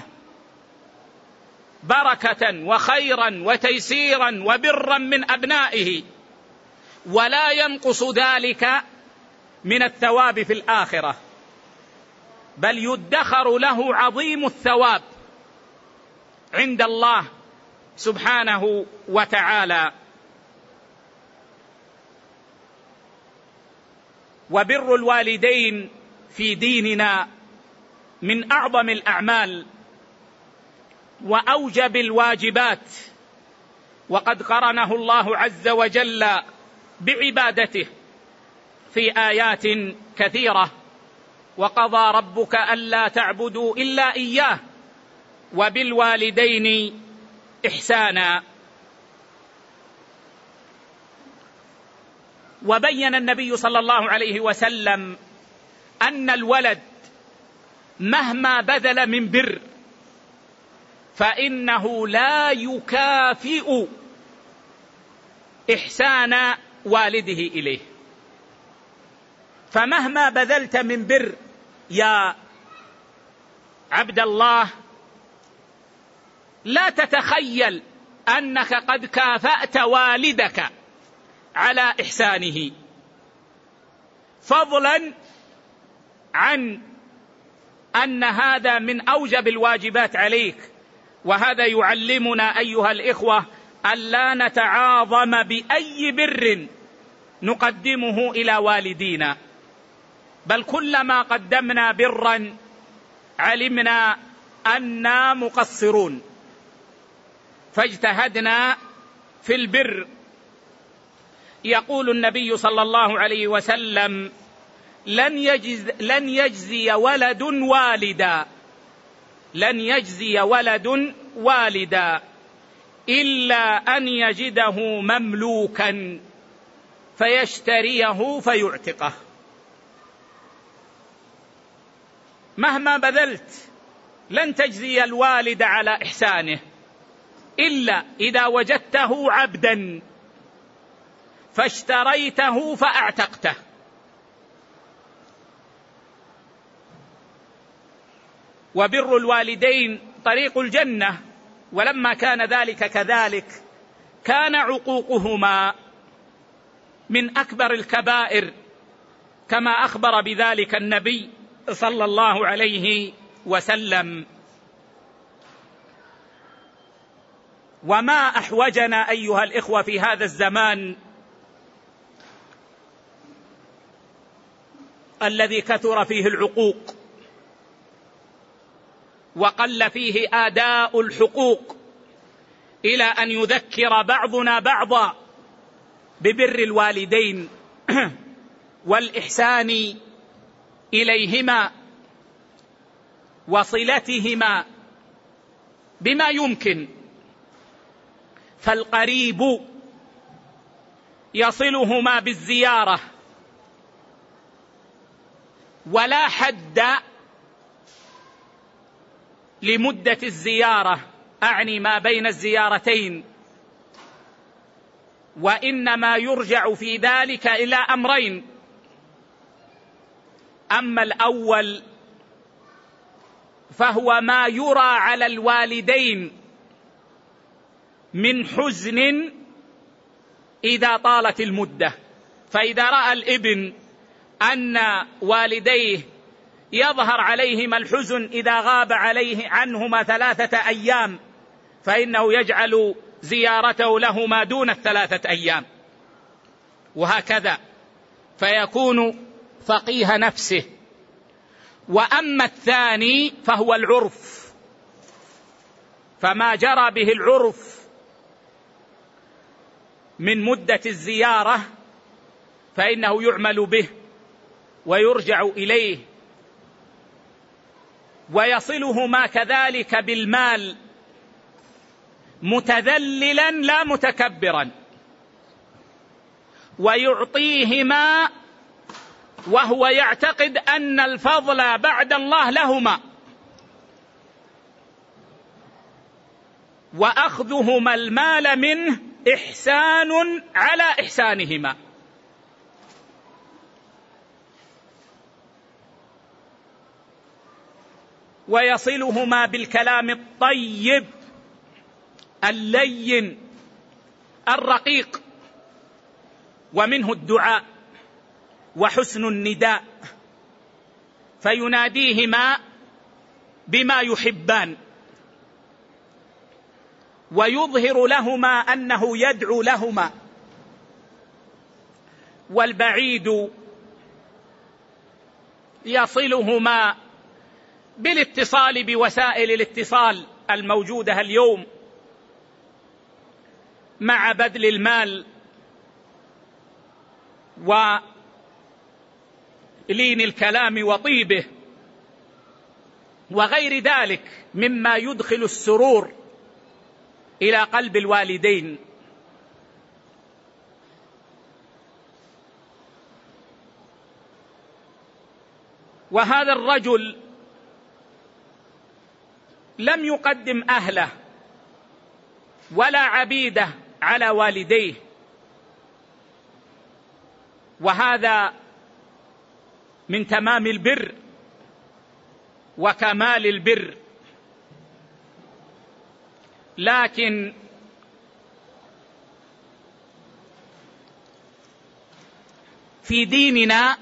بركة وخيرا وتيسيرا وبرا من أبنائه، ولا ينقص ذلك من الثواب في الآخرة، بل يدخر له عظيم الثواب عند الله سبحانه وتعالى. وبر الوالدين في ديننا من أعظم الأعمال وأوجب الواجبات، وقد قرنه الله عز وجل بعبادته في آيات كثيرة: وقضى ربك ألا تعبدوا إلا إياه وبالوالدين إحسانا. وبين النبي صلى الله عليه وسلم أن الولد مهما بذل من بر فإنه لا يكافئ إحسان والده إليه، فمهما بذلت من بر يا عبد الله لا تتخيل أنك قد كافأت والدك على إحسانه، فضلا عن أن هذا من أوجب الواجبات عليك. وهذا يعلمنا أيها الإخوة ألا نتعاظم بأي بر نقدمه إلى والدينا، بل كلما قدمنا برا علمنا أننا مقصرون فاجتهدنا في البر. يقول النبي صلى الله عليه وسلم: لن يجز لن يجزي ولد والدا لن يجزي ولد والدا إلا أن يجده مملوكا فيشتريه فيعتقه. مهما بذلت لن تجزي الوالد على إحسانه إلا إذا وجدته عبدا فاشتريته فأعتقته. وبر الوالدين طريق الجنة، ولما كان ذلك كذلك كان عقوقهما من أكبر الكبائر كما أخبر بذلك النبي صلى الله عليه وسلم. وما أحوجنا أيها الإخوة في هذا الزمان الذي كثر فيه العقوق وقل فيه آداء الحقوق إلى أن يذكر بعضنا بعضا ببر الوالدين والإحسان إليهما وصلتهما بما يمكن. فالقريب يصلهما بالزيارة، ولا حد لمدة الزيارة، أعني ما بين الزيارتين، وإنما يرجع في ذلك إلى أمرين: أما الأول فهو ما يرى على الوالدين من حزن إذا طالت المدة، فإذا رأى الابن أن والديه يظهر عليهما الحزن إذا غاب عليه عنهما ثلاثة أيام فإنه يجعل زيارته لهما دون الثلاثة أيام، وهكذا فيكون فقيه نفسه. وأما الثاني فهو العرف، فما جرى به العرف من مدة الزيارة فإنه يعمل به ويرجع إليه. ويصلهما كذلك بالمال متذللا لا متكبرا، ويعطيهما وهو يعتقد أن الفضل بعد الله لهما، وأخذهما المال منه إحسان على إحسانهما. ويصلهما بالكلام الطيب اللين الرقيق، ومنه الدعاء وحسن النداء، فيناديهما بما يحبان، ويظهر لهما أنه يدعو لهما. والبعيد يصلهما بالاتصال بوسائل الاتصال الموجودة اليوم مع بذل المال ولين الكلام وطيبه وغير ذلك مما يدخل السرور إلى قلب الوالدين. وهذا الرجل لم يقدم أهله ولا عبيده على والديه، وهذا من تمام البر وكمال البر. لكن في ديننا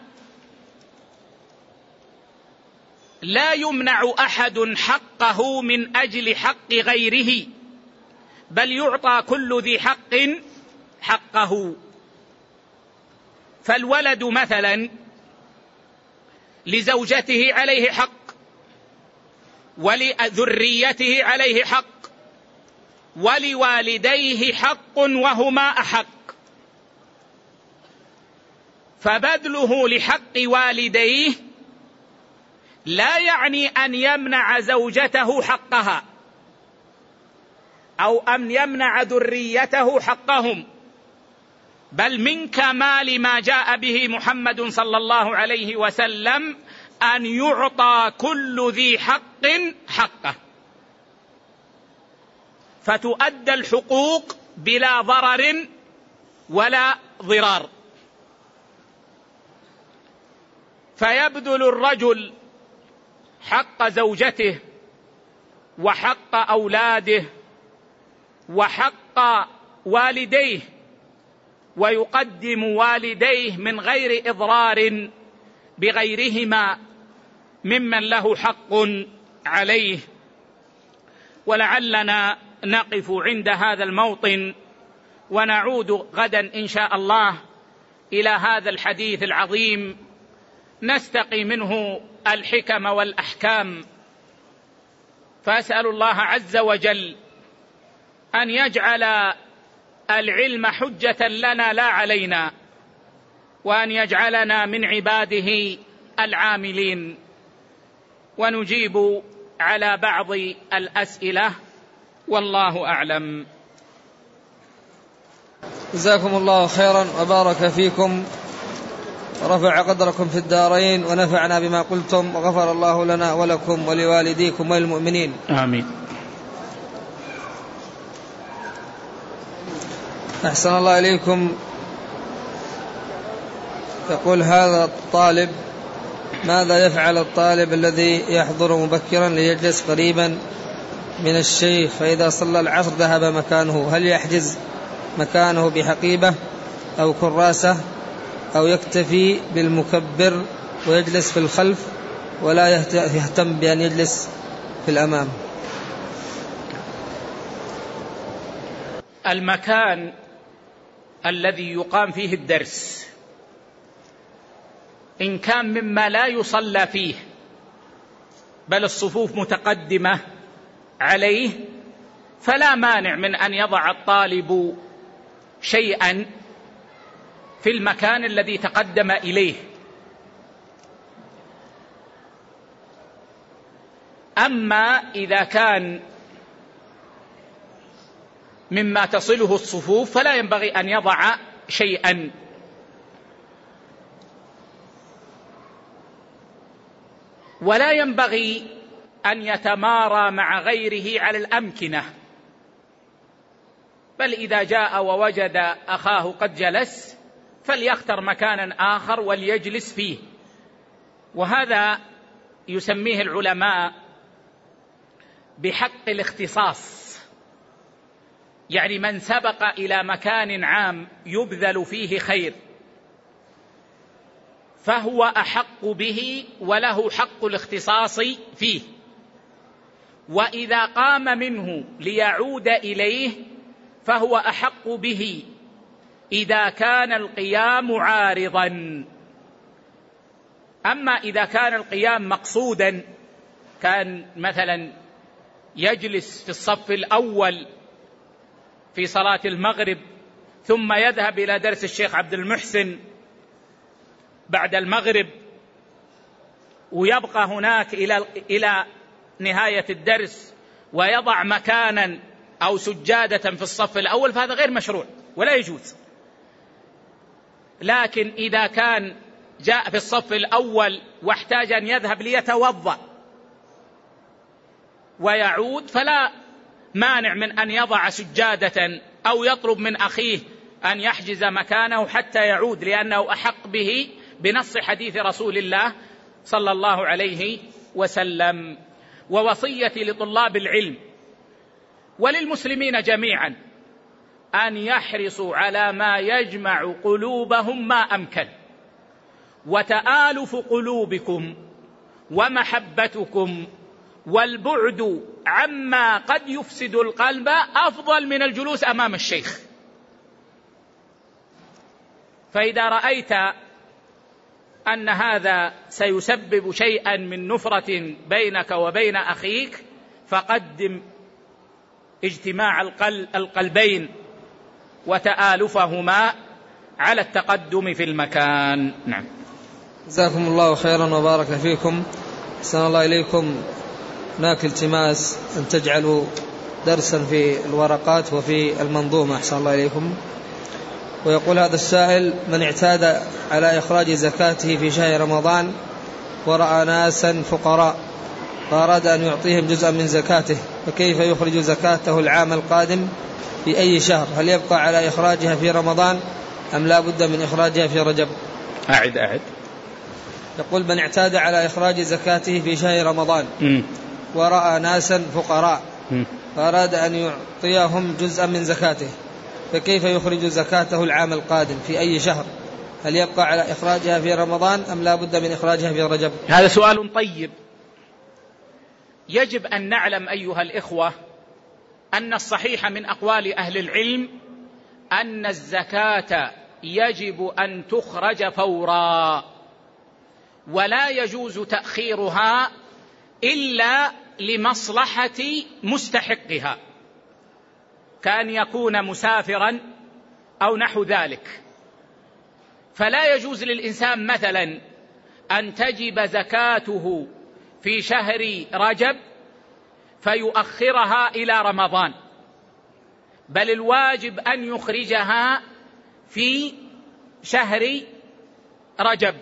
لا يمنع أحد حقه من أجل حق غيره، بل يعطى كل ذي حق حقه. فالولد مثلا لزوجته عليه حق، ولذريته عليه حق، ولوالديه حق وهما أحق. فبذله لحق والديه لا يعني أن يمنع زوجته حقها أو أن يمنع ذريته حقهم، بل من كمال ما جاء به محمد صلى الله عليه وسلم أن يعطى كل ذي حق حقه، فتؤدى الحقوق بلا ضرر ولا ضرار. فيبذل الرجل حق زوجته وحق أولاده وحق والديه، ويقدم والديه من غير إضرار بغيرهما ممن له حق عليه. ولعلنا نقف عند هذا الموطن، ونعود غدا إن شاء الله إلى هذا الحديث العظيم نستقي منه الحكم والأحكام. فأسأل الله عز وجل أن يجعل العلم حجة لنا لا علينا، وأن يجعلنا من عباده العاملين. ونجيب على بعض الأسئلة والله أعلم. جزاكم الله خيرا وبارك فيكم ورفع قدركم في الدارين، ونفعنا بما قلتم، وغفر الله لنا ولكم ولوالديكم وللمؤمنين آمين. أحسن الله إليكم. يقول هذا الطالب: ماذا يفعل الطالب الذي يحضر مبكرا ليجلس قريبا من الشيخ، فإذا صلى العصر ذهب مكانه، هل يحجز مكانه بحقيبة أو كراسة، أو يكتفي بالمكبر ويجلس في الخلف ولا يهتم بأن يجلس في الأمام؟ المكان الذي يقام فيه الدرس إن كان مما لا يصلى فيه بل الصفوف متقدمة عليه، فلا مانع من أن يضع الطالب شيئا في المكان الذي تقدم إليه. أما إذا كان مما تصله الصفوف فلا ينبغي أن يضع شيئا. ولا ينبغي أن يتمارى مع غيره على الأمكنة، بل إذا جاء ووجد أخاه قد جلس فليختر مكانا آخر وليجلس فيه. وهذا يسميه العلماء بحق الاختصاص، يعني من سبق إلى مكان عام يبذل فيه خير فهو أحق به وله حق الاختصاص فيه، وإذا قام منه ليعود إليه فهو أحق به إذا كان القيام عارضا. أما إذا كان القيام مقصودا، كان مثلا يجلس في الصف الأول في صلاة المغرب ثم يذهب إلى درس الشيخ عبد المحسن بعد المغرب ويبقى هناك إلى إلى نهاية الدرس ويضع مكانا أو سجادة في الصف الأول، فهذا غير مشروع ولا يجوز. لكن إذا كان جاء في الصف الأول واحتاج أن يذهب ليتوضأ ويعود فلا مانع من أن يضع سجادة أو يطلب من أخيه أن يحجز مكانه حتى يعود، لأنه أحق به بنص حديث رسول الله صلى الله عليه وسلم. ووصيتي لطلاب العلم وللمسلمين جميعا أن يحرصوا على ما يجمع قلوبهم ما أمكن، وتآلف قلوبكم ومحبتكم والبعد عما قد يفسد القلب أفضل من الجلوس أمام الشيخ. فإذا رأيت أن هذا سيسبب شيئا من نفرة بينك وبين أخيك فقدم اجتماع القلبين وتآلفهما على التقدم في المكان. نعم. جزاكم الله خيرا وبارك فيكم. أحسن الله إليكم. هناك التماس أن تجعلوا درسا في الورقات وفي المنظومة. أحسن الله إليكم. ويقول هذا السائل: من اعتاد على إخراج زكاته في شهر رمضان ورأى ناسا فقراء فأراد أن يعطيهم جزءا من زكاته، فكيف يخرج زكاته العام القادم في أي شهر؟ هل يبقى على إخراجها في رمضان أم لا بد من إخراجها في رجب؟ أعد أعد. يقول: من اعتاد على إخراج زكاته في شهر رمضان م. ورأى ناسا فقراء م. فأراد أن يعطيهم جزءا من زكاته، فكيف يخرج زكاته العام القادم في أي شهر؟ هل يبقى على إخراجها في رمضان أم لا بد من إخراجها في رجب؟ هذا سؤال طيب. يجب أن نعلم أيها الإخوة أن الصحيح من أقوال أهل العلم أن الزكاة يجب أن تخرج فورا، ولا يجوز تأخيرها إلا لمصلحة مستحقها، كان يكون مسافرا أو نحو ذلك. فلا يجوز للإنسان مثلا أن تجب زكاته في شهر رجب فيؤخرها إلى رمضان، بل الواجب أن يخرجها في شهر رجب.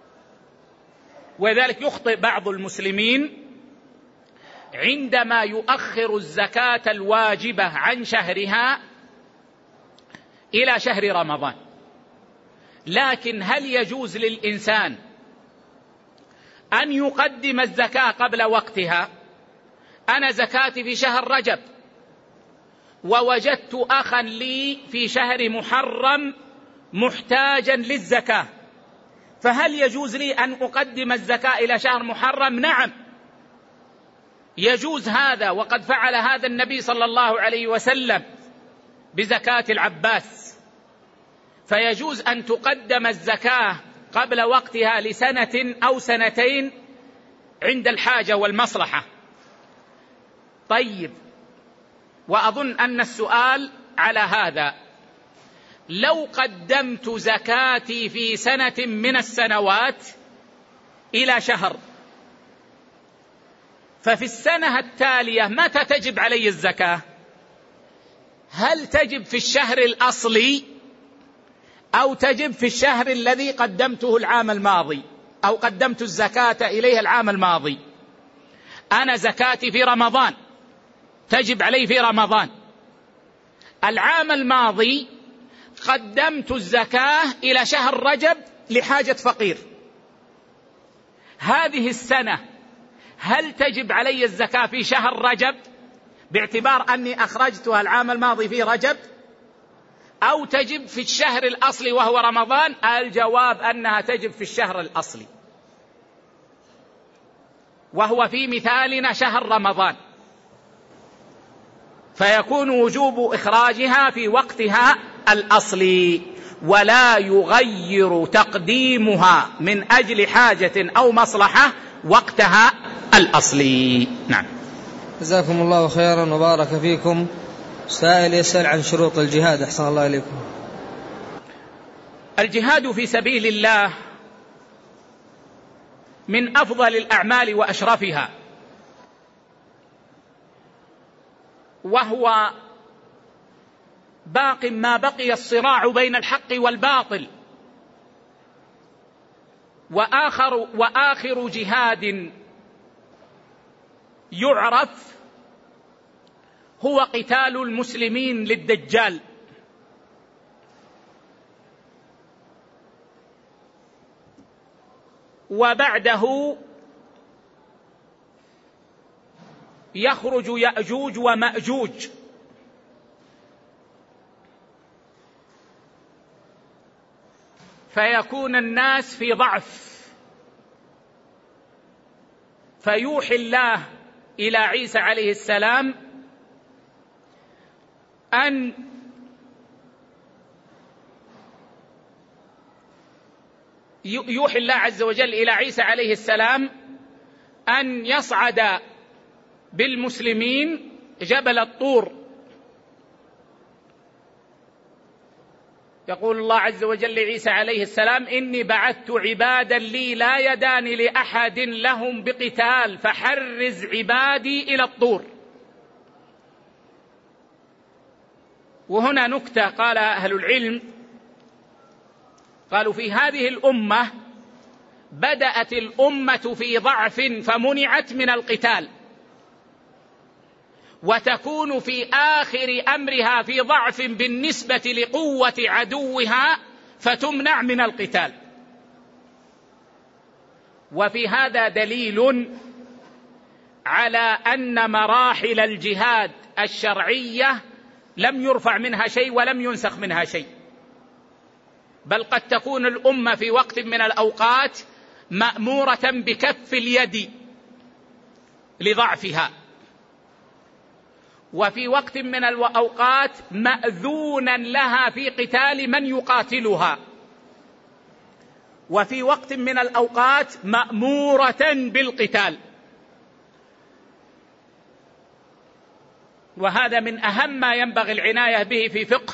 وذلك يخطئ بعض المسلمين عندما يؤخر الزكاة الواجبة عن شهرها إلى شهر رمضان. لكن هل يجوز للإنسان أن يقدم الزكاة قبل وقتها؟ أنا زكاتي في شهر رجب ووجدت أخا لي في شهر محرم محتاجا للزكاة، فهل يجوز لي أن أقدم الزكاة إلى شهر محرم؟ نعم يجوز هذا، وقد فعل هذا النبي صلى الله عليه وسلم بزكاة العباس. فيجوز أن تقدم الزكاة قبل وقتها لسنة أو سنتين عند الحاجة والمصلحة. طيب، وأظن أن السؤال على هذا: لو قدمت زكاتي في سنة من السنوات إلى شهر، ففي السنة التالية متى تجب علي الزكاة؟ هل تجب في الشهر الأصلي أو تجب في الشهر الذي قدمته العام الماضي أو قدمت الزكاة إليه العام الماضي؟ أنا زكاتي في رمضان تجب علي في رمضان، العام الماضي قدمت الزكاة إلى شهر رجب لحاجة فقير، هذه السنة هل تجب علي الزكاة في شهر رجب باعتبار أني أخرجتها العام الماضي في رجب، أو تجب في الشهر الأصلي وهو رمضان؟ الجواب أنها تجب في الشهر الأصلي، وهو في مثالنا شهر رمضان، فيكون وجوب إخراجها في وقتها الأصلي، ولا يغير تقديمها من أجل حاجة أو مصلحة وقتها الأصلي. نعم. جزاكم الله خيرا وبارك فيكم. سائل يسأل عن شروط الجهاد، أحسن الله إليكم. الجهاد في سبيل الله من أفضل الأعمال وأشرفها، وهو باق ما بقي الصراع بين الحق والباطل، وآخر, وآخر جهاد يعرف هو قتال المسلمين للدجال، وبعده يخرج يأجوج ومأجوج، فيكون الناس في ضعف، فيوحي الله إلى عيسى عليه السلام أن يوحي الله عز وجل إلى عيسى عليه السلام أن يصعد بالمسلمين جبل الطور. يقول الله عز وجل لعيسى عليه السلام: إني بعثت عبادا لي لا يدان لأحد لهم بقتال فحرز عبادي إلى الطور. وهنا نكتة قال أهل العلم، قالوا في هذه الأمة بدأت الأمة في ضعف فمنعت من القتال، وتكون في آخر أمرها في ضعف بالنسبة لقوة عدوها فتمنع من القتال. وفي هذا دليل على أن مراحل الجهاد الشرعية لم يرفع منها شيء ولم ينسخ منها شيء، بل قد تكون الأمة في وقت من الأوقات مأمورة بكف اليد لضعفها، وفي وقت من الأوقات مأذونا لها في قتال من يقاتلها، وفي وقت من الأوقات مأمورة بالقتال. وهذا من أهم ما ينبغي العناية به في فقه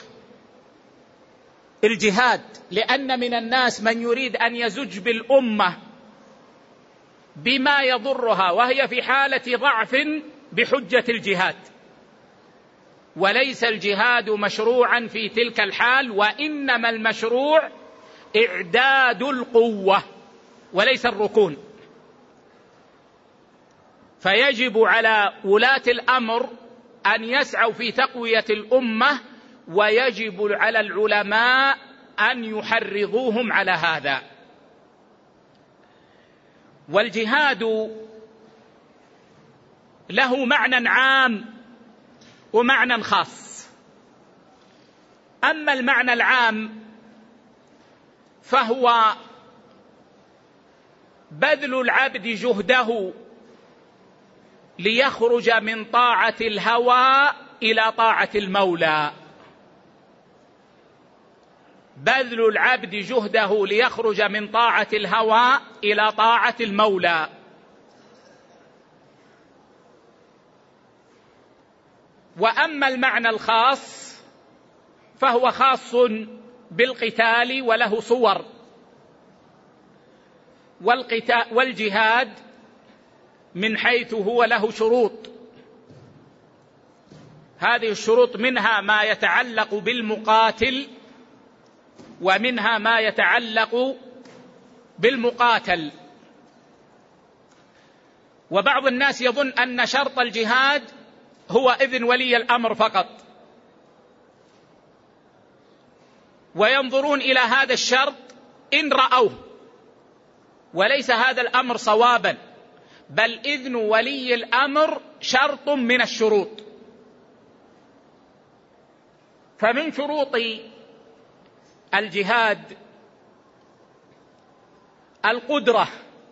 الجهاد، لأن من الناس من يريد أن يزج بالأمة بما يضرها وهي في حالة ضعف بحجة الجهاد، وليس الجهاد مشروعا في تلك الحال، وإنما المشروع إعداد القوة وليس الركون. فيجب على ولاة الأمر أن يسعوا في تقوية الأمة، ويجب على العلماء أن يحرضوهم على هذا. والجهاد له معنى عام ومعنى خاص. أما المعنى العام فهو بذل العبد جهده ليخرج من طاعة الهوى إلى طاعة المولى، بذل العبد جهده ليخرج من طاعة الهوى إلى طاعة المولى. وأما المعنى الخاص فهو خاص بالقتال وله صور. والقتال والجهاد من حيث هو له شروط، هذه الشروط منها ما يتعلق بالمقاتل ومنها ما يتعلق بالمقاتل. وبعض الناس يظن أن شرط الجهاد هو إذن ولي الأمر فقط، وينظرون إلى هذا الشرط إن رأوه، وليس هذا الأمر صوابا، بل إذن ولي الأمر شرط من الشروط. فمن شروط الجهاد القدرة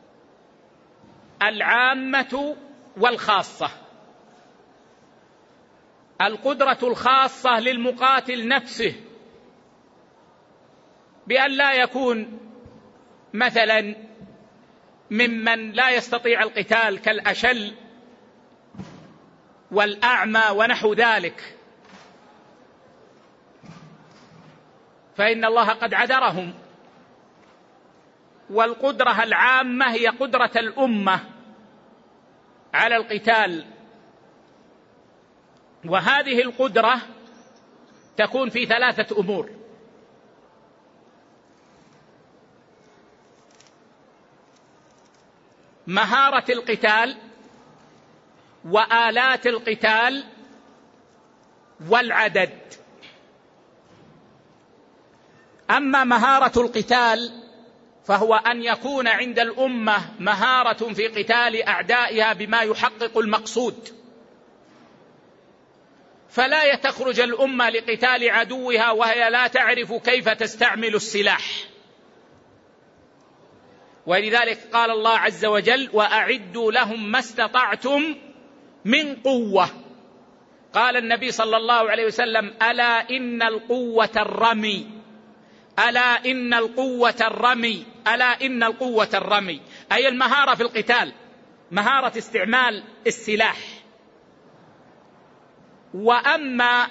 العامة والخاصة. القدرة الخاصة للمقاتل نفسه، بأن لا يكون مثلا ممن لا يستطيع القتال كالأشل والأعمى ونحو ذلك، فإن الله قد عذرهم. والقدرة العامة هي قدرة الأمة على القتال، وهذه القدرة تكون في ثلاثة أمور: مهارة القتال، وآلات القتال، والعدد. أما مهارة القتال فهو أن يكون عند الأمة مهارة في قتال أعدائها بما يحقق المقصود، فلا تخرج الأمة لقتال عدوها وهي لا تعرف كيف تستعمل السلاح. ولذلك قال الله عز وجل: وأعدوا لهم ما استطعتم من قوة. قال النبي صلى الله عليه وسلم: ألا إن القوة الرمي، ألا إن القوة الرمي، ألا إن القوة الرمي، أي المهارة في القتال، مهارة استعمال السلاح. وأما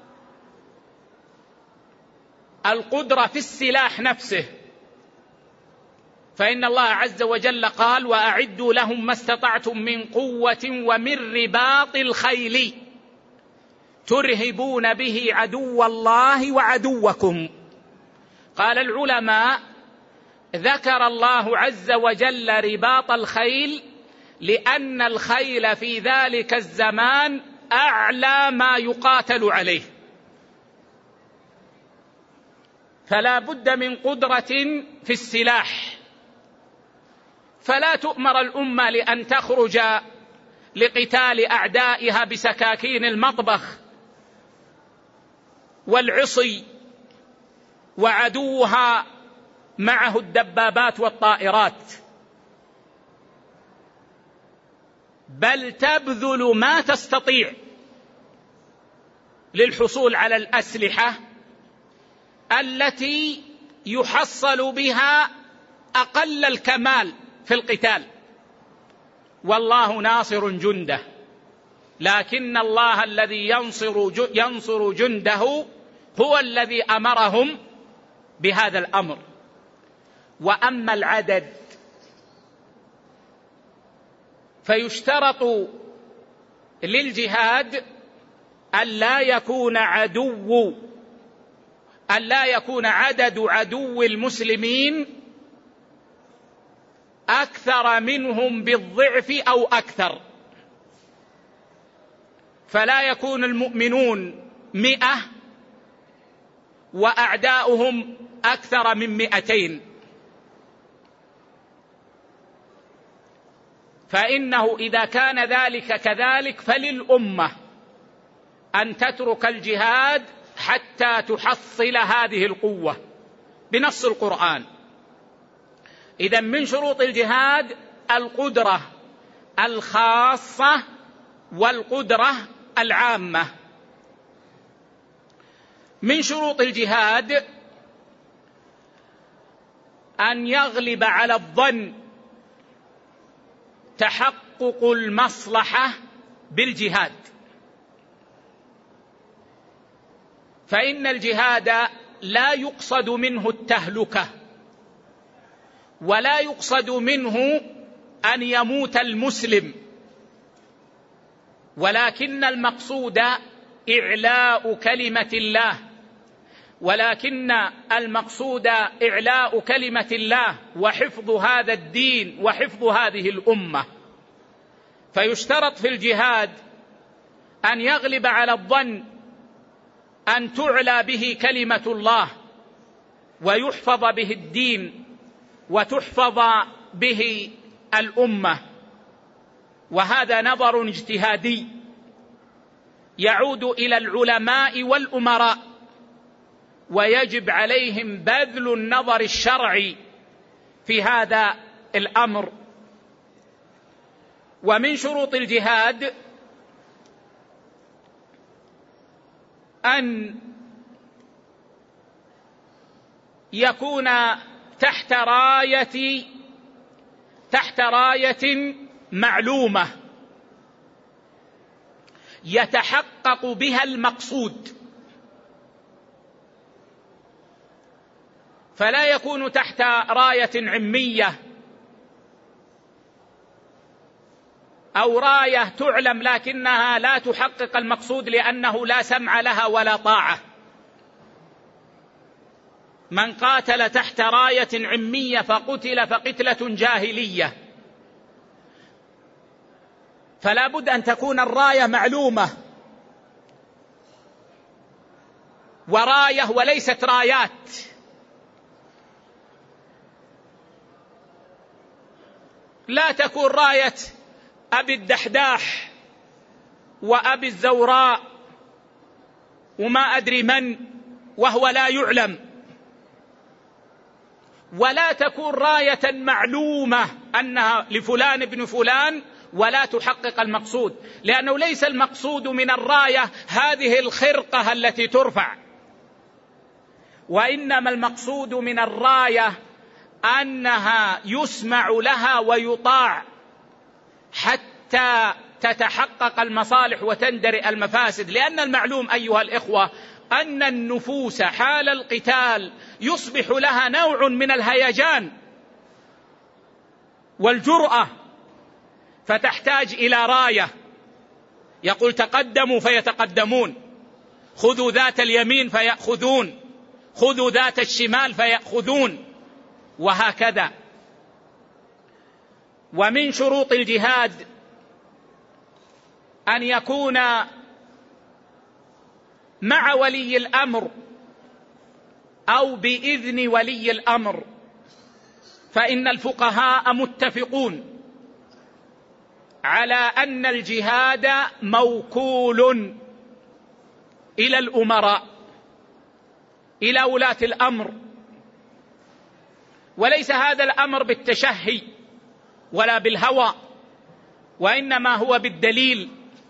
القدرة في السلاح نفسه فإن الله عز وجل قال: وأعدوا لهم ما استطعتم من قوة ومن رباط الخيل ترهبون به عدو الله وعدوكم. قال العلماء: ذكر الله عز وجل رباط الخيل لأن الخيل في ذلك الزمان أعلى ما يقاتل عليه، فلا بد من قدرة في السلاح. فلا تؤمر الأمة لأن تخرج لقتال أعدائها بسكاكين المطبخ والعصي، وعدوها معه الدبابات والطائرات، بل تبذل ما تستطيع للحصول على الأسلحة التي يحصل بها أقل الكمال في القتال. والله ناصر جنده، لكن الله الذي ينصر ينصر جنده هو الذي أمرهم بهذا الأمر. وأما العدد فيشترط للجهاد ألا يكون عدو ألا يكون عدد عدو المسلمين أكثر منهم بالضعف أو أكثر، فلا يكون المؤمنون مئة وأعداؤهم أكثر من مئتين، فإنه إذا كان ذلك كذلك فللأمة أن تترك الجهاد حتى تحصل هذه القوة بنص القرآن. إذن من شروط الجهاد القدرة الخاصة والقدرة العامة. من شروط الجهاد أن يغلب على الظن تحقق المصلحة بالجهاد، فإن الجهاد لا يقصد منه التهلكة، ولا يقصد منه أن يموت المسلم، ولكن المقصود إعلاء كلمة الله ولكن المقصود إعلاء كلمة الله وحفظ هذا الدين وحفظ هذه الأمة. فيشترط في الجهاد أن يغلب على الظن أن تعلى به كلمة الله ويحفظ به الدين وتحفظ به الأمة. وهذا نظر اجتهادي يعود إلى العلماء والأمراء، ويجب عليهم بذل النظر الشرعي في هذا الأمر. ومن شروط الجهاد أن يكون تحت راية تحت راية معلومة يتحقق بها المقصود، فلا يكون تحت راية عمية أو راية تعلم لكنها لا تحقق المقصود لأنه لا سمع لها ولا طاعة. من قاتل تحت راية عمية فقتل فقتلة جاهلية. فلا بد أن تكون الراية معلومة وراية وليست رايات. لا تكون راية أبي الدحداح وأبي الزوراء وما أدري من وهو لا يعلم، ولا تكون راية معلومة أنها لفلان ابن فلان ولا تحقق المقصود، لأنه ليس المقصود من الراية هذه الخرقة التي ترفع، وإنما المقصود من الراية أنها يسمع لها ويطاع حتى تتحقق المصالح وتندرئ المفاسد. لأن المعلوم أيها الإخوة أن النفوس حال القتال يصبح لها نوع من الهيجان والجرأة، فتحتاج إلى راية يقول تقدموا فيتقدمون، خذوا ذات اليمين فيأخذون، خذوا ذات الشمال فيأخذون، وهكذا. ومن شروط الجهاد أن يكون مع ولي الأمر أو بإذن ولي الأمر، فإن الفقهاء متفقون على أن الجهاد موكول إلى الأمراء، إلى ولاة الأمر، وليس هذا الأمر بالتشهي ولا بالهوى، وإنما هو بالدليل.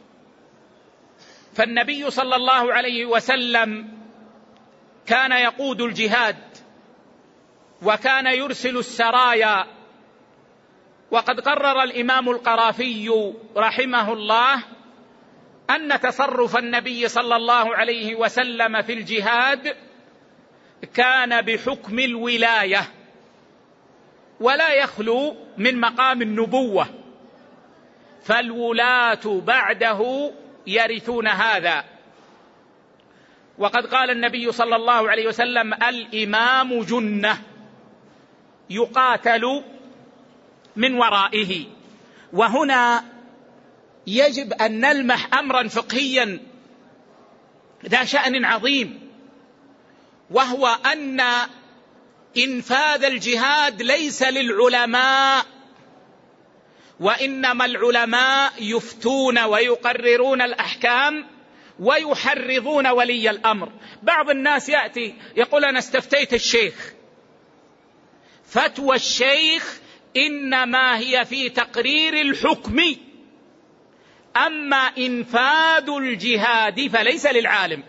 فالنبي صلى الله عليه وسلم كان يقود الجهاد وكان يرسل السرايا. وقد قرر الإمام القرافي رحمه الله أن تصرف النبي صلى الله عليه وسلم في الجهاد كان بحكم الولاية ولا يخلو من مقام النبوة، فالولاة بعده يرثون هذا. وقد قال النبي صلى الله عليه وسلم الإمام جنة يقاتل من ورائه. وهنا يجب أن نلمح أمرا فقهيا ذا شأن عظيم، وهو أن إنفاذ الجهاد ليس للعلماء، وإنما العلماء يفتون ويقررون الأحكام ويحرضون ولي الأمر. بعض الناس يأتي يقول أنا استفتيت الشيخ، فتوى الشيخ إنما هي في تقرير الحكم، أما إنفاذ الجهاد فليس للعالم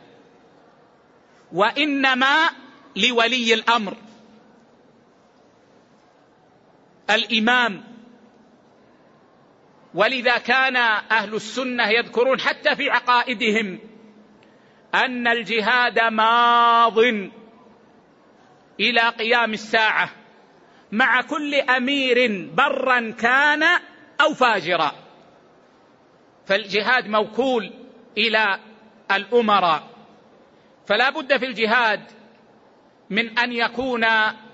وإنما لولي الأمر الإمام. ولذا كان أهل السنة يذكرون حتى في عقائدهم أن الجهاد ماض إلى قيام الساعة مع كل أمير برا كان أو فاجرا، فالجهاد موكول إلى الأمراء. فلا بد في الجهاد من أن يكون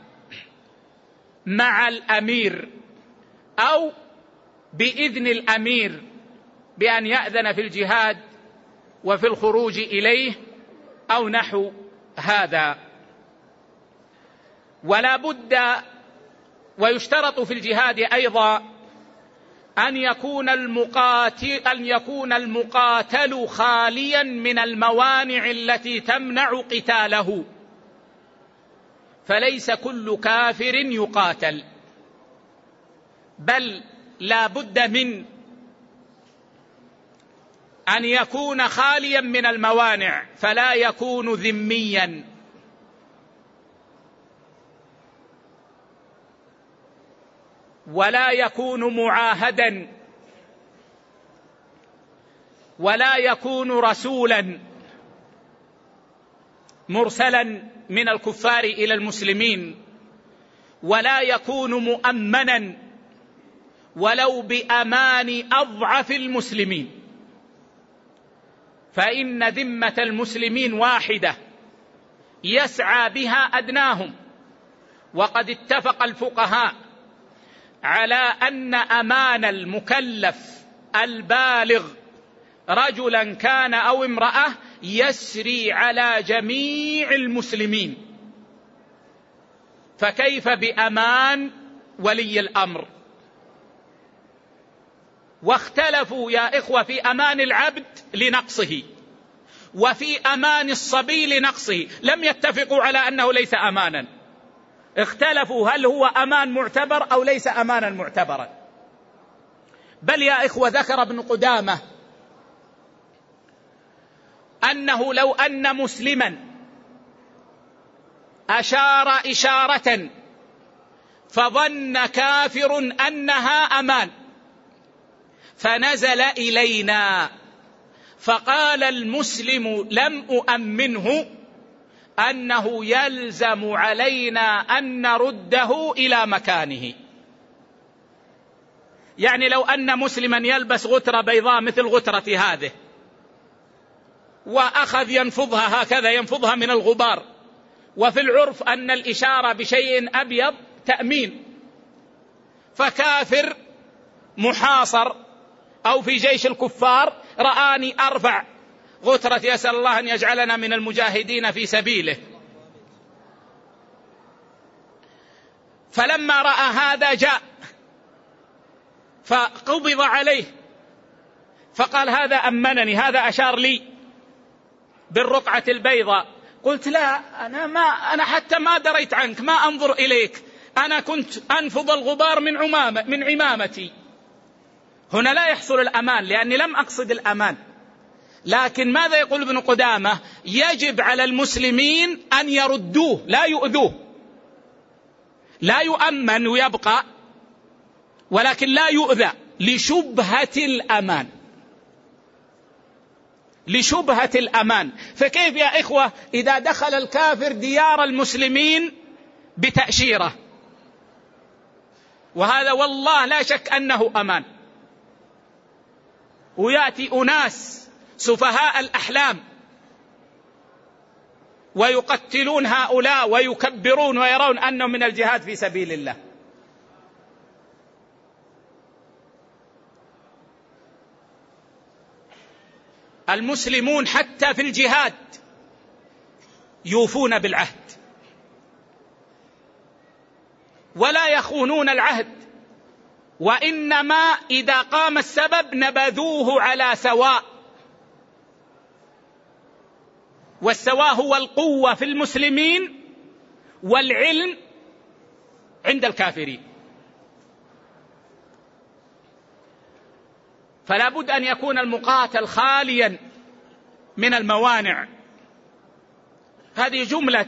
مع الأمير أو بإذن الأمير بأن يأذن في الجهاد وفي الخروج إليه أو نحو هذا. ولا بد ويشترط في الجهاد أيضا أن يكون المقاتل أن يكون المقاتل خاليا من الموانع التي تمنع قتاله، فليس كل كافر يقاتل، بل لا بد من أن يكون خاليا من الموانع، فلا يكون ذميا، ولا يكون معاهدا، ولا يكون رسولا مرسلا من الكفار إلى المسلمين، ولا يكون مؤمنا ولو بأمان أضعف المسلمين، فإن ذمة المسلمين واحدة يسعى بها أدناهم. وقد اتفق الفقهاء على أن أمان المكلف البالغ رجلا كان أو امرأة يسري على جميع المسلمين، فكيف بأمان ولي الأمر؟ واختلفوا يا إخوة في أمان العبد لنقصه، وفي أمان الصبي لنقصه، لم يتفقوا على أنه ليس أمانا، اختلفوا هل هو أمان معتبر أو ليس أمانا معتبرا. بل يا إخوة ذكر ابن قدامة أنه لو أن مسلما أشار إشارة فظن كافر أنها أمان، فنزل إلينا فقال المسلم لم أؤمنه، أنه يلزم علينا أن نرده إلى مكانه. يعني لو أن مسلما يلبس غترة بيضاء مثل غترة هذه وأخذ ينفضها هكذا، ينفضها من الغبار، وفي العرف أن الإشارة بشيء أبيض تأمين، فكافر محاصر أو في جيش الكفار رآني أرفع غترة، يسأل الله أن يجعلنا من المجاهدين في سبيله، فلما رأى هذا جاء فقبض عليه، فقال هذا أمنني، هذا أشار لي بالرقعة البيضاء. قلت لا، أنا ما أنا حتى ما دريت عنك، ما أنظر إليك، أنا كنت أنفض الغبار من عمامة من عمامتي. هنا لا يحصل الأمان لأني لم أقصد الأمان. لكن ماذا يقول ابن قدامة؟ يجب على المسلمين أن يردوه، لا يؤذوه، لا يؤمن ويبقى، ولكن لا يؤذى لشبهة الأمان، لشبهة الأمان. فكيف يا إخوة إذا دخل الكافر ديار المسلمين بتأشيرة؟ وهذا والله لا شك أنه أمان. ويأتي أناس سفهاء الأحلام ويقتلون هؤلاء ويكبرون ويرون أنه من الجهاد في سبيل الله. المسلمون حتى في الجهاد يوفون بالعهد ولا يخونون العهد، وإنما إذا قام السبب نبذوه على سواء، والسواء هو القوة في المسلمين والعلم عند الكافرين. فلا بد أن يكون المقاتل خاليا من الموانع. هذه جملة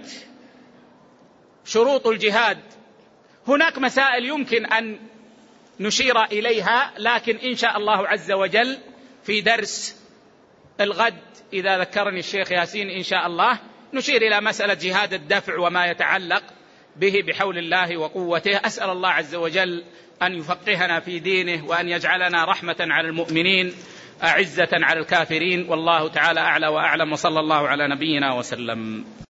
شروط الجهاد. هناك مسائل يمكن أن نشير إليها، لكن إن شاء الله عز وجل في درس الغد إذا ذكرني الشيخ ياسين إن شاء الله نشير إلى مسألة جهاد الدفع وما يتعلق به بحول الله وقوته. أسأل الله عز وجل أن يفقهنا في دينه وأن يجعلنا رحمة على المؤمنين أعزة على الكافرين، والله تعالى أعلى وأعلم، وصلى الله على نبينا وسلم.